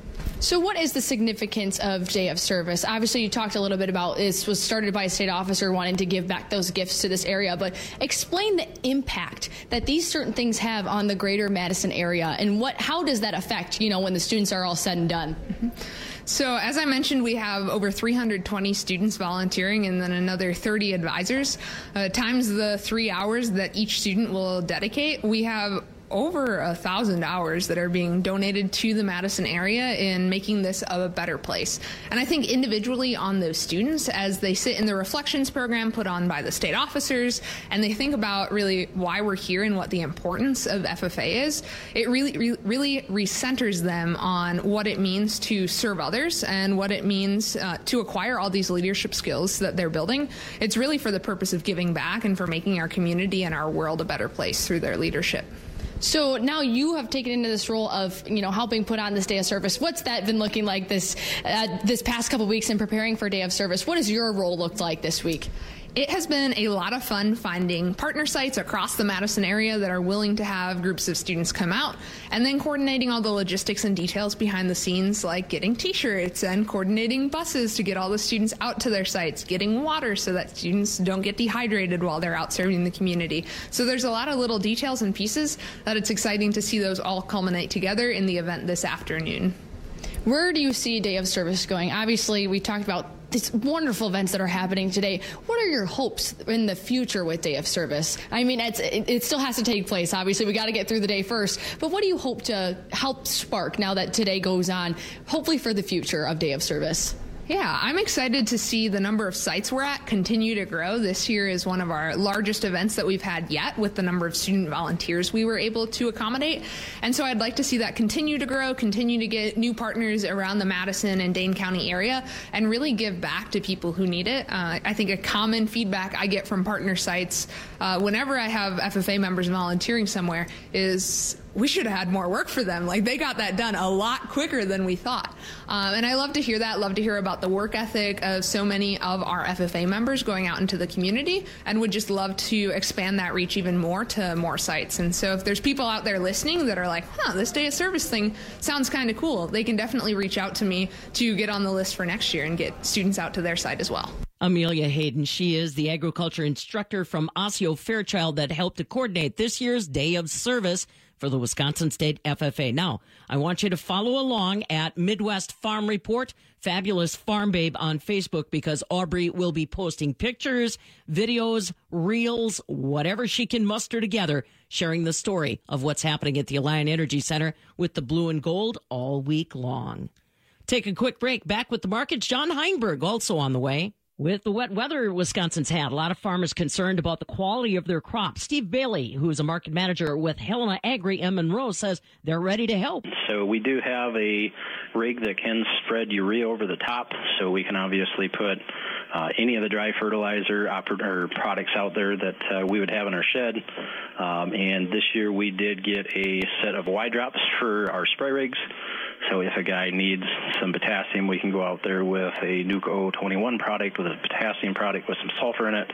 So what is the significance of Day of Service? Obviously, you talked a little bit about this was started by a state officer wanting to give back those gifts to this area, but explain the impact that these certain things have on the greater Madison area, and what how does that affect, you know, when the students are all said and done? Mm-hmm. So as I mentioned, we have over three hundred twenty students volunteering and then another thirty advisors. Uh, times the three hours that each student will dedicate, we have over a thousand hours that are being donated to the Madison area in making this a better place. And I think individually on those students, as they sit in the reflections program put on by the state officers, and they think about really why we're here and what the importance of F F A is, it really, re- really recenters them on what it means to serve others and what it means uh, to acquire all these leadership skills that they're building. It's really for the purpose of giving back and for making our community and our world a better place through their leadership. So now you have taken into this role of, you know, helping put on this Day of Service. What's that been looking like this uh, this past couple of weeks in preparing for Day of Service? What has your role looked like this week? It has been a lot of fun finding partner sites across the Madison area that are willing to have groups of students come out, and then coordinating all the logistics and details behind the scenes, like getting t-shirts and coordinating buses to get all the students out to their sites, getting water so that students don't get dehydrated while they're out serving the community. So there's a lot of little details and pieces that it's exciting to see those all culminate together in the event this afternoon. Where do you see Day of Service going? Obviously, we talked about these wonderful events that are happening today. What are your hopes in the future with Day of Service? I mean, it's, it, it still has to take place. Obviously, we got to get through the day first. But what do you hope to help spark now that today goes on, hopefully for the future of Day of Service? Yeah, I'm excited to see the number of sites we're at continue to grow. This year is one of our largest events that we've had yet with the number of student volunteers we were able to accommodate. And so I'd like to see that continue to grow, continue to get new partners around the Madison and Dane County area, and really give back to people who need it. Uh, I think a common feedback I get from partner sites uh, whenever I have F F A members volunteering somewhere is, we should have had more work for them. Like, they got that done a lot quicker than we thought. Um, and I love to hear that, love to hear about the work ethic of so many of our F F A members going out into the community, and would just love to expand that reach even more to more sites. And so if there's people out there listening that are like, huh, this Day of Service thing sounds kind of cool, they can definitely reach out to me to get on the list for next year and get students out to their site as well. Amelia Hayden, she is the agriculture instructor from Osseo Fairchild that helped to coordinate this year's Day of Service for the Wisconsin State F F A. Now, I want you to follow along at Midwest Farm Report, Fabulous Farm Babe on Facebook, because Aubrey will be posting pictures, videos, reels, whatever she can muster together, sharing the story of what's happening at the Alliant Energy Center with the blue and gold all week long. Take a quick break. Back with the markets. John Heinberg also on the way. With the wet weather Wisconsin's had, a lot of farmers concerned about the quality of their crops. Steve Bailey, who is a market manager with Helena Agri in Monroe, says they're ready to help. So we do have a rig that can spread urea over the top, so we can obviously put uh, any of the dry fertilizer oper- or products out there that uh, we would have in our shed. Um, and this year we did get a set of Y drops for our spray rigs. So if a guy needs some potassium, we can go out there with a Nuke O twenty-one product with a potassium product with some sulfur in it,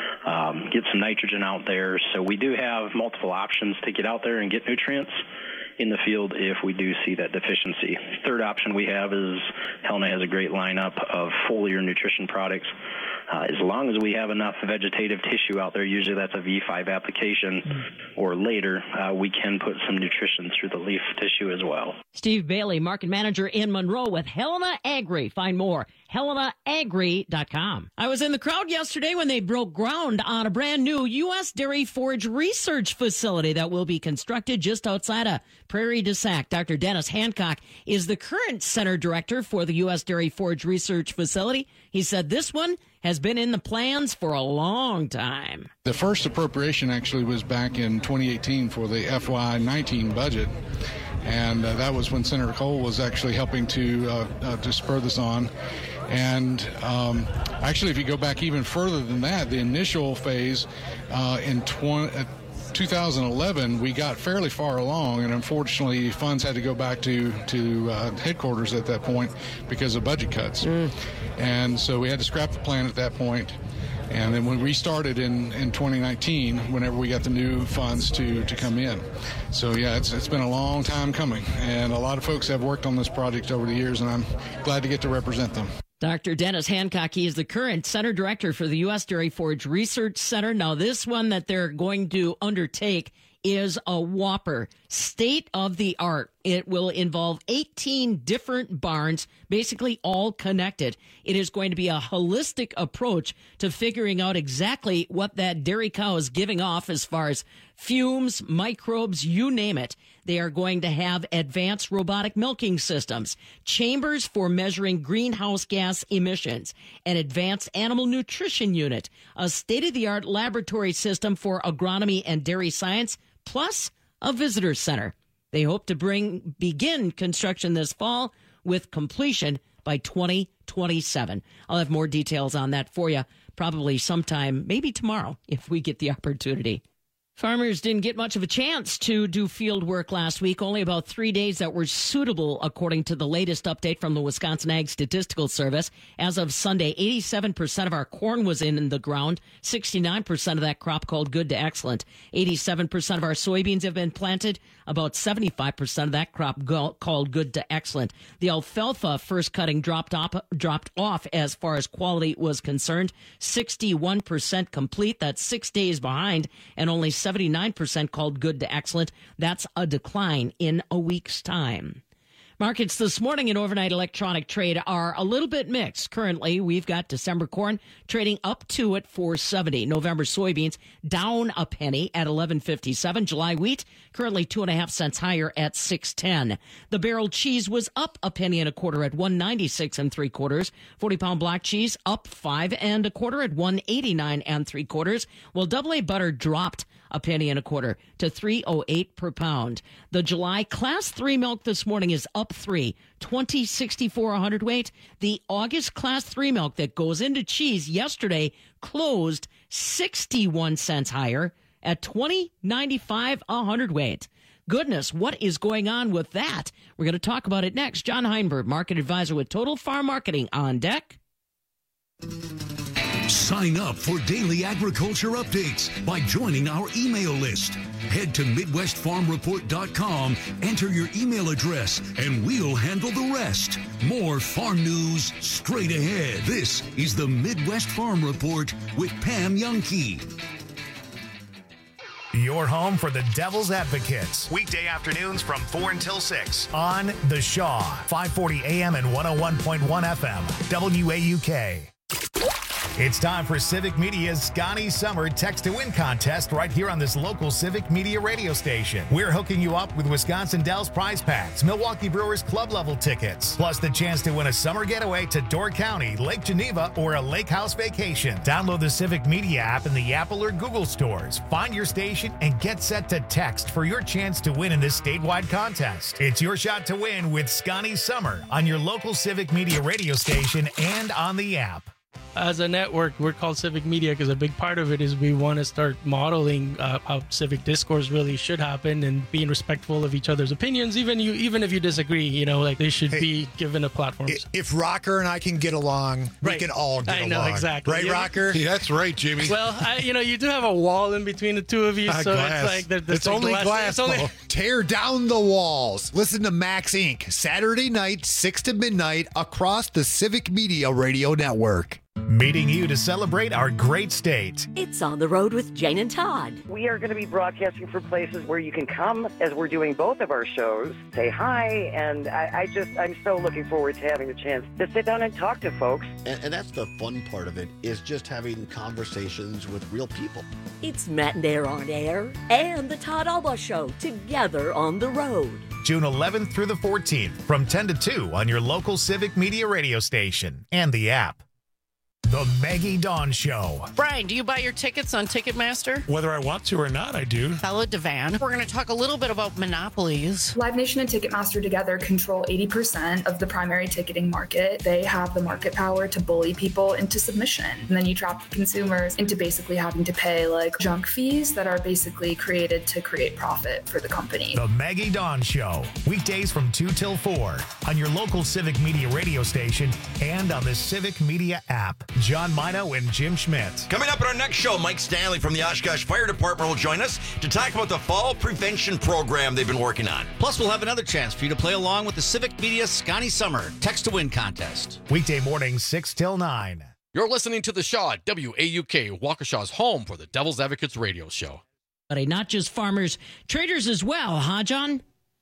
um, get some nitrogen out there. So we do have multiple options to get out there and get nutrients in the field if we do see that deficiency. Third option we have is Helena has a great lineup of foliar nutrition products. Uh, as long as we have enough vegetative tissue out there, usually that's a V five application mm. or later, uh, we can put some nutrition through the leaf tissue as well. Steve Bailey, market manager in Monroe with Helena Agri. Find more, helena agri dot com. I was in the crowd yesterday when they broke ground on a brand new U S Dairy Forage research facility that will be constructed just outside of Prairie du Sac. Doctor Dennis Hancock is the current center director for the U S Dairy Forage research facility. He said this one has been in the plans for a long time. The first appropriation actually was back in twenty eighteen for the F Y nineteen budget. And uh, that was when Senator Cole was actually helping to uh, uh, to spur this on. And um, actually, if you go back even further than that, the initial phase uh, in twenty, uh, two thousand eleven, we got fairly far along, and unfortunately, funds had to go back to to uh, headquarters at that point because of budget cuts. Mm. And so we had to scrap the plan at that point. And then we restarted in, in twenty nineteen whenever we got the new funds to, to come in. So, yeah, it's it's been a long time coming. And a lot of folks have worked on this project over the years, and I'm glad to get to represent them. Doctor Dennis Hancock, he is the current center director for the U S Dairy Forage Research Center. Now, this one that they're going to undertake is a whopper, state of the art. It will involve eighteen different barns, basically all connected. It is going to be a holistic approach to figuring out exactly what that dairy cow is giving off as far as fumes, microbes, you name it. They are going to have advanced robotic milking systems, chambers for measuring greenhouse gas emissions, an advanced animal nutrition unit, a state-of-the-art laboratory system for agronomy and dairy science, plus a visitor center. They hope to bring begin construction this fall with completion by twenty twenty-seven. I'll have more details on that for you probably sometime, maybe tomorrow, if we get the opportunity. Farmers didn't get much of a chance to do field work last week. Only about three days that were suitable, according to the latest update from the Wisconsin Ag Statistical Service. As of Sunday, eighty-seven percent of our corn was in the ground, sixty-nine percent of that crop called good to excellent. eighty-seven percent of our soybeans have been planted, about seventy-five percent of that crop go- called good to excellent. The alfalfa first cutting dropped off, dropped off as far as quality was concerned, sixty-one percent complete. That's six days behind, and only seventy-nine percent called good to excellent. That's a decline in a week's time. Markets this morning in overnight electronic trade are a little bit mixed. Currently, we've got December corn trading up to at four seventy. November soybeans down a penny at eleven fifty-seven. July wheat currently two and a half cents higher at six ten. The barrel cheese was up a penny and a quarter at one ninety-six and three quarters. forty pound block cheese up five and a quarter at one eighty-nine and three quarters. While double A butter dropped a penny and a quarter to three oh eight per pound. The July class three milk this morning is up three, twenty sixty-four a hundredweight. The August class three milk that goes into cheese yesterday closed sixty-one cents higher at twenty ninety-five a hundredweight. Goodness, what is going on with that? We're going to talk about it next. John Heinberg, market advisor with Total Farm Marketing, on deck. Sign up for daily agriculture updates by joining our email list. Head to Midwest Farm Report dot com, enter your email address, and we'll handle the rest. More farm news straight ahead. This is the Midwest Farm Report with Pam Youngkey. Your home for the Devil's Advocates. Weekday afternoons from four until six on The Shaw, five forty A M and one oh one point one F M, W A U K. It's time for Civic Media's Scotty Summer Text to Win contest right here on this local Civic Media radio station. We're hooking you up with Wisconsin Dells prize packs, Milwaukee Brewers club level tickets, plus the chance to win a summer getaway to Door County, Lake Geneva, or a lake house vacation. Download the Civic Media app in the Apple or Google stores. Find your station and get set to text for your chance to win in this statewide contest. It's your shot to win with Scotty Summer on your local Civic Media radio station and on the app. As a network, we're called Civic Media because a big part of it is we want to start modeling uh, how civic discourse really should happen and being respectful of each other's opinions. Even you, even if you disagree, you know, like they should hey, be given a platform. If Rocker and I can get along, right. we can all get I along. know, exactly. Right, yeah. Rocker? Yeah, that's right, Jimmy. Well, I, you know, you do have a wall in between the two of you, uh, so glass. it's like the, the it's only glass. glass it's only... Tear down the walls. Listen to Max Incorporated. Saturday night, six to midnight, across the Civic Media Radio Network. Meeting you to celebrate our great state. It's On the Road with Jane and Todd. We are going to be broadcasting from places where you can come as we're doing both of our shows, say hi, and I, I just, I'm so looking forward to having the chance to sit down and talk to folks. And, and that's the fun part of it, is just having conversations with real people. It's Matt and Air on Air and the Todd Alba Show together on the road. June eleventh through the fourteenth from ten to two on your local Civic Media radio station and the app. The Maggie Dawn Show. Brian, do you buy your tickets on Ticketmaster? Whether I want to or not, I do. Bella Devan. We're going to talk a little bit about monopolies. Live Nation and Ticketmaster together control eighty percent of the primary ticketing market. They have the market power to bully people into submission. And then you trap consumers into basically having to pay like junk fees that are basically created to create profit for the company. The Maggie Dawn Show. Weekdays from two till four on your local Civic Media radio station and on the Civic Media app. John Mino and Jim Schmidt. Coming up in our next show, Mike Stanley from the Oshkosh Fire Department will join us to talk about the fall prevention program they've been working on. Plus, we'll have another chance for you to play along with the Civic Media Scotty Summer Text to Win contest. Weekday mornings, six till nine. You're listening to The Shaw at W A U K, Waukesha's home for the Devil's Advocates radio show. But not just farmers, traders as well, huh, John?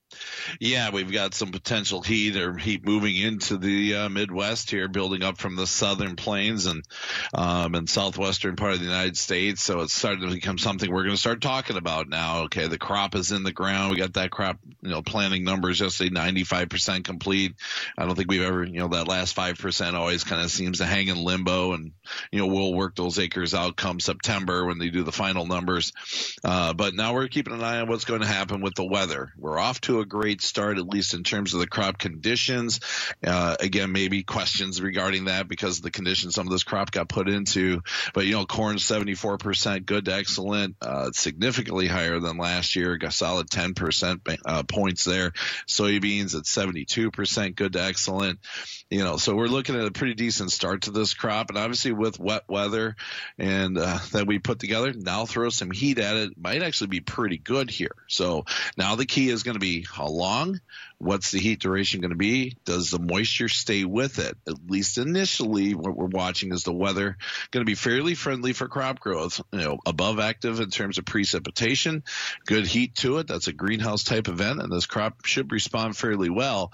Yeah, we've got some potential heat or heat moving into the uh, Midwest here, building up from the southern plains and um, and southwestern part of the United States. So it's starting to become something we're going to start talking about now. Okay, the crop is in the ground. We got that crop, you know, planting numbers yesterday, ninety-five percent complete. I don't think we've ever, you know, that last five percent always kind of seems to hang in limbo. And, you know, we'll work those acres out come September when they do the final numbers. Uh, but now we're keeping an eye on what's going to happen with the weather. We're off to a great start, at least in terms of the crop conditions. Uh, again, maybe questions regarding that because of the conditions some of this crop got put into. But, you know, corn seventy-four percent, good to excellent, uh, significantly higher than last year, got solid ten percent uh, points there. Soybeans at seventy-two percent, good to excellent. You know, so we're looking at a pretty decent start to this crop. And obviously with wet weather and uh, that we put together, now throw some heat at it, might actually be pretty good here. So now the key is going to be how long, what's the heat duration going to be? Does the moisture stay with it? At least initially, what we're watching is the weather going to be fairly friendly for crop growth, you know, above active in terms of precipitation, good heat to it. That's a greenhouse type event, and this crop should respond fairly well.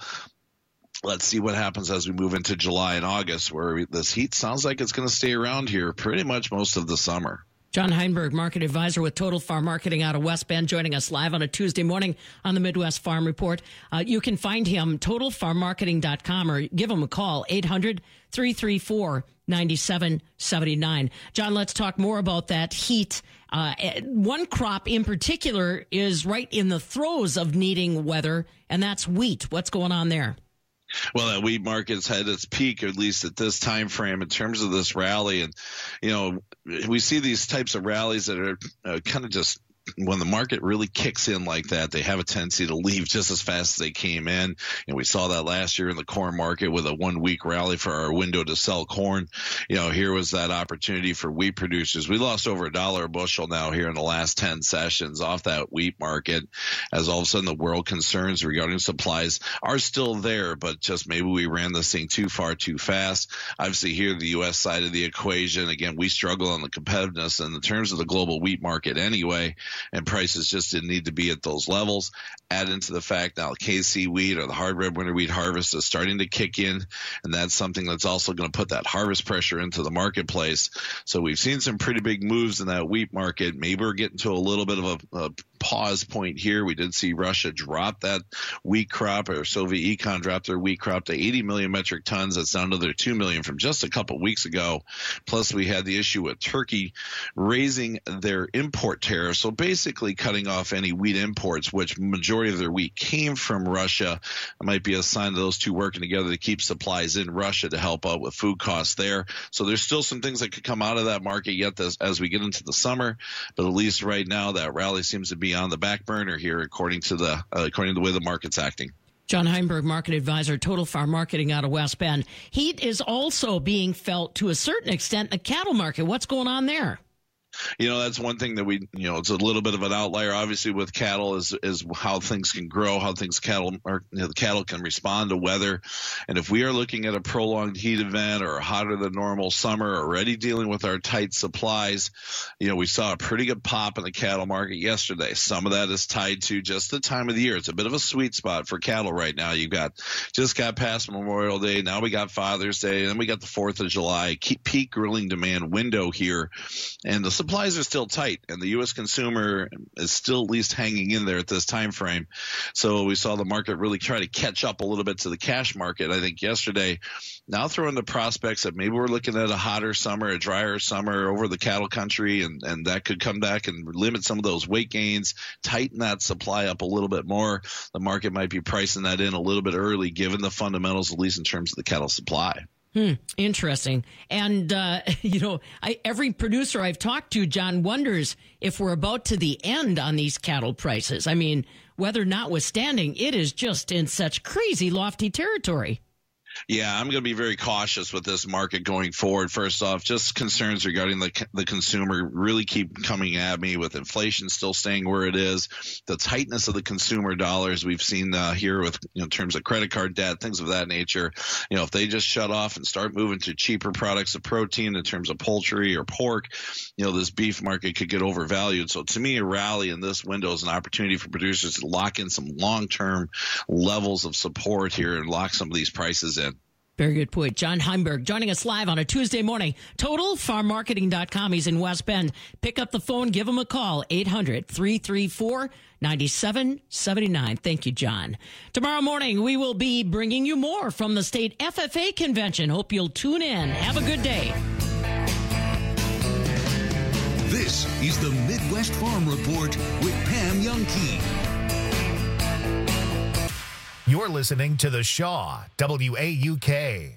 Let's see what happens as we move into July and August, where this heat sounds like it's going to stay around here pretty much most of the summer. John Heinberg, market advisor with Total Farm Marketing out of West Bend, joining us live on a Tuesday morning on the Midwest Farm Report. Uh, you can find him, total farm marketing dot com, or give him a call, eight hundred, three three four, nine seven seven nine. John, let's talk more about that heat. Uh, one crop in particular is right in the throes of needing weather, and that's wheat. What's going on there? Well, that wheat market's had its peak, at least at this time frame, in terms of this rally. And, you know, we see these types of rallies that are uh, kind of just when the market really kicks in like that, they have a tendency to leave just as fast as they came in. And we saw that last year in the corn market with a one week rally for our window to sell corn. You know, here was that opportunity for wheat producers. We lost over a dollar a bushel now here in the last ten sessions off that wheat market, as all of a sudden the world concerns regarding supplies are still there, but just maybe we ran this thing too far too fast. Obviously here, the U S side of the equation, again, we struggle on the competitiveness in the terms of the global wheat market anyway. And prices just didn't need to be at those levels. Add into the fact now K C wheat or the hard red winter wheat harvest is starting to kick in, and that's something that's also going to put that harvest pressure into the marketplace. So we've seen some pretty big moves in that wheat market. Maybe we're getting to a little bit of a, a pause point here. We did see Russia drop that wheat crop, or Soviet Econ drop their wheat crop to eighty million metric tons. That's down to their two million from just a couple weeks ago. Plus we had the issue with Turkey raising their import tariffs. So basically cutting off any wheat imports, which majority of their wheat came from Russia. It might be a sign of those two working together to keep supplies in Russia to help out with food costs there. So there's still some things that could come out of that market yet as, as we get into the summer. But at least right now, that rally seems to be on the back burner here, according to the uh, according to the way the market's acting. John Heinberg, market advisor, Total Farm Marketing out of West Bend. Heat is also being felt to a certain extent in the cattle market. What's going on there? You know, that's one thing that we, you know, it's a little bit of an outlier, obviously, with cattle is is how things can grow, how things cattle or you know, the cattle can respond to weather. And if we are looking at a prolonged heat event or a hotter than normal summer, already dealing with our tight supplies, you know, we saw a pretty good pop in the cattle market yesterday. Some of that is tied to just the time of the year. It's a bit of a sweet spot for cattle right now. You've got just got past Memorial Day. Now we got Father's Day, and then we got the fourth of July, peak grilling demand window here. And the supplies are still tight, and the U S consumer is still at least hanging in there at this time frame. So we saw the market really try to catch up a little bit to the cash market, I think, yesterday. Now throwing the prospects that maybe we're looking at a hotter summer, a drier summer over the cattle country, and, and that could come back and limit some of those weight gains, tighten that supply up a little bit more. The market might be pricing that in a little bit early, given the fundamentals, at least in terms of the cattle supply. Hmm, interesting. And, uh, you know, I, every producer I've talked to, John, wonders if we're about to the end on these cattle prices. I mean, weather notwithstanding, it is just in such crazy lofty territory. Yeah, I'm going to be very cautious with this market going forward. First off, just concerns regarding the the consumer really keep coming at me with inflation still staying where it is, the tightness of the consumer dollars we've seen uh, here with you know, in terms of credit card debt, things of that nature. You know, if they just shut off and start moving to cheaper products of protein in terms of poultry or pork, you know, this beef market could get overvalued. So to me, a rally in this window is an opportunity for producers to lock in some long-term levels of support here and lock some of these prices in. Very good point. John Heimberg joining us live on a Tuesday morning. Total Farm Marketing dot com. He's in West Bend. Pick up the phone. Give him a call. eight hundred, three three four, nine seven seven nine. Thank you, John. Tomorrow morning, we will be bringing you more from the state F F A convention. Hope you'll tune in. Have a good day. This is the Midwest Farm Report with Pam Youngkey. You're listening to The Shaw, W A U K.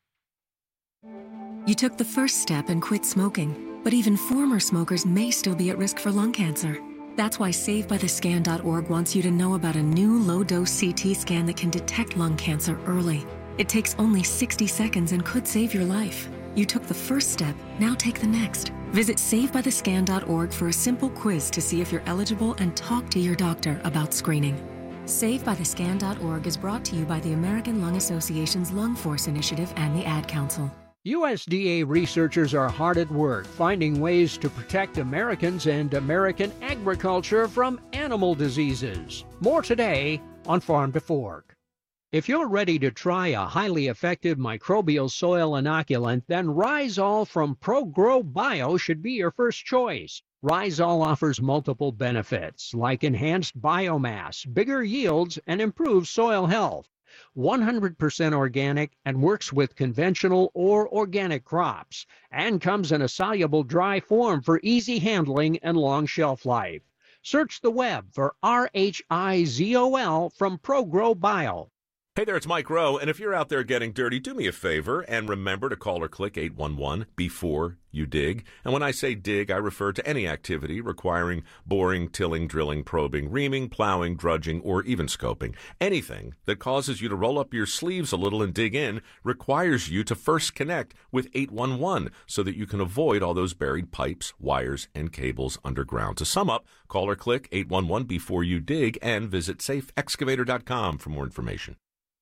You took the first step and quit smoking, but even former smokers may still be at risk for lung cancer. That's why Save By The Scan dot org wants you to know about a new low-dose C T scan that can detect lung cancer early. It takes only sixty seconds and could save your life. You took the first step, now take the next. Visit Save By The Scan dot org for a simple quiz to see if you're eligible and talk to your doctor about screening. Save By The Scan dot org is brought to you by the American Lung Association's Lung Force Initiative and the Ad Council. U S D A researchers are hard at work finding ways to protect Americans and American agriculture from animal diseases. More today on Farm to Fork. If you're ready to try a highly effective microbial soil inoculant, then Rhizol from ProGrow Bio should be your first choice. Rhizol offers multiple benefits like enhanced biomass, bigger yields, and improved soil health. one hundred percent organic and works with conventional or organic crops, and comes in a soluble dry form for easy handling and long shelf life. Search the web for R H I Z O L from ProGrow Bio. Hey there, it's Mike Rowe, and if you're out there getting dirty, do me a favor and remember to call or click eight one one before you dig. And when I say dig, I refer to any activity requiring boring, tilling, drilling, probing, reaming, plowing, drudging, or even scoping. Anything that causes you to roll up your sleeves a little and dig in requires you to first connect with eight one one so that you can avoid all those buried pipes, wires, and cables underground. To sum up, call or click eight one one before you dig and visit safe excavator dot com for more information.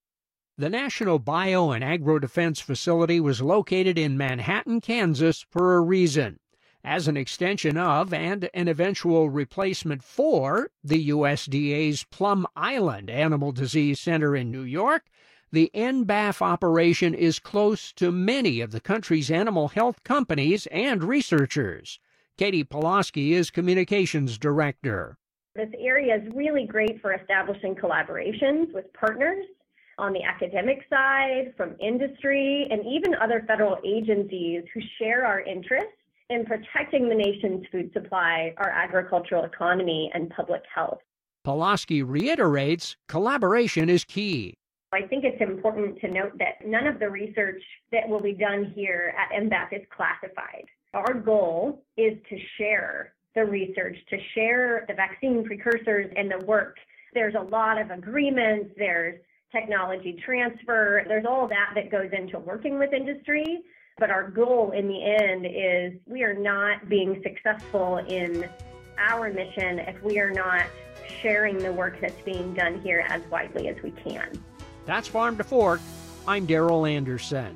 The National Bio and Agro Defense Facility was located in Manhattan, Kansas for a reason. As an extension of and an eventual replacement for the U S D A's Plum Island Animal Disease Center in New York, the N B A F operation is close to many of the country's animal health companies and researchers. Katie Pulaski is Communications Director. This area is really great for establishing collaborations with partners on the academic side, from industry, and even other federal agencies who share our interests in protecting the nation's food supply, our agricultural economy, and public health. Pulaski reiterates collaboration is key. I think it's important to note that none of the research that will be done here at N B A F is classified. Our goal is to share the research, to share the vaccine precursors and the work. There's a lot of agreements, there's technology transfer, there's all that that goes into working with industry. But our goal in the end is we are not being successful in our mission if we are not sharing the work that's being done here as widely as we can. That's Farm to Fork. I'm Daryl Anderson.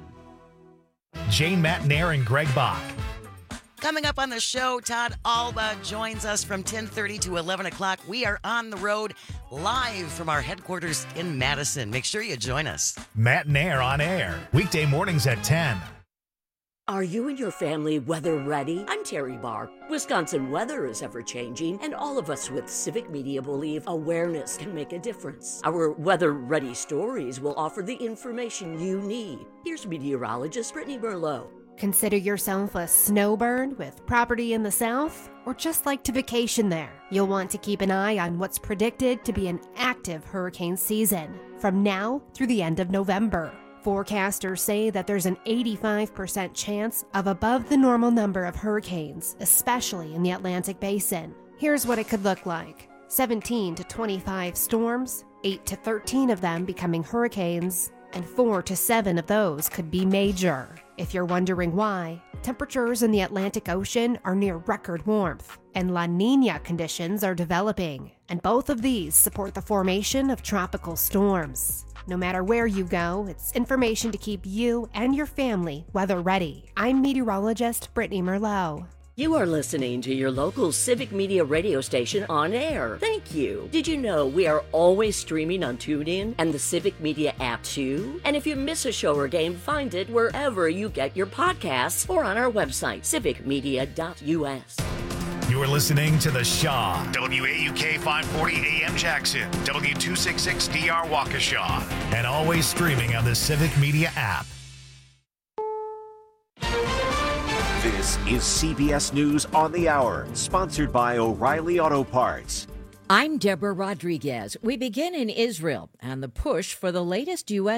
Jane Matnair and Greg Bach. Coming up on the show, Todd Alba joins us from ten thirty to eleven o'clock. We are on the road live from our headquarters in Madison. Make sure you join us. Matnair on air, weekday mornings at ten. Are you and your family weather ready? I'm Terry Barr. Wisconsin weather is ever changing, and all of us with Civic Media believe awareness can make a difference. Our weather ready stories will offer the information you need. Here's meteorologist Brittany Merlot. Consider yourself a snowbird with property in the south, or just like to vacation there. You'll want to keep an eye on what's predicted to be an active hurricane season from now through the end of November. Forecasters say that there's an eighty-five percent chance of above the normal number of hurricanes, especially in the Atlantic Basin. Here's what it could look like. seventeen to twenty-five storms, eight to thirteen of them becoming hurricanes, and four to seven of those could be major. If you're wondering why, temperatures in the Atlantic Ocean are near record warmth, and La Niña conditions are developing, and both of these support the formation of tropical storms. No matter where you go, it's information to keep you and your family weather ready. I'm meteorologist Brittany Merlot. You are listening to your local Civic Media radio station on air. Thank you. Did you know we are always streaming on TuneIn and the Civic Media app too? And if you miss a show or game, find it wherever you get your podcasts or on our website, civic media dot u s. You're listening to The Shaw, W A U K five forty A M Jackson, W two sixty-six D R Waukesha, and always streaming on the Civic Media app. This is C B S News on the Hour, sponsored by O'Reilly Auto Parts. I'm Deborah Rodriguez. We begin in Israel and the push for the latest U S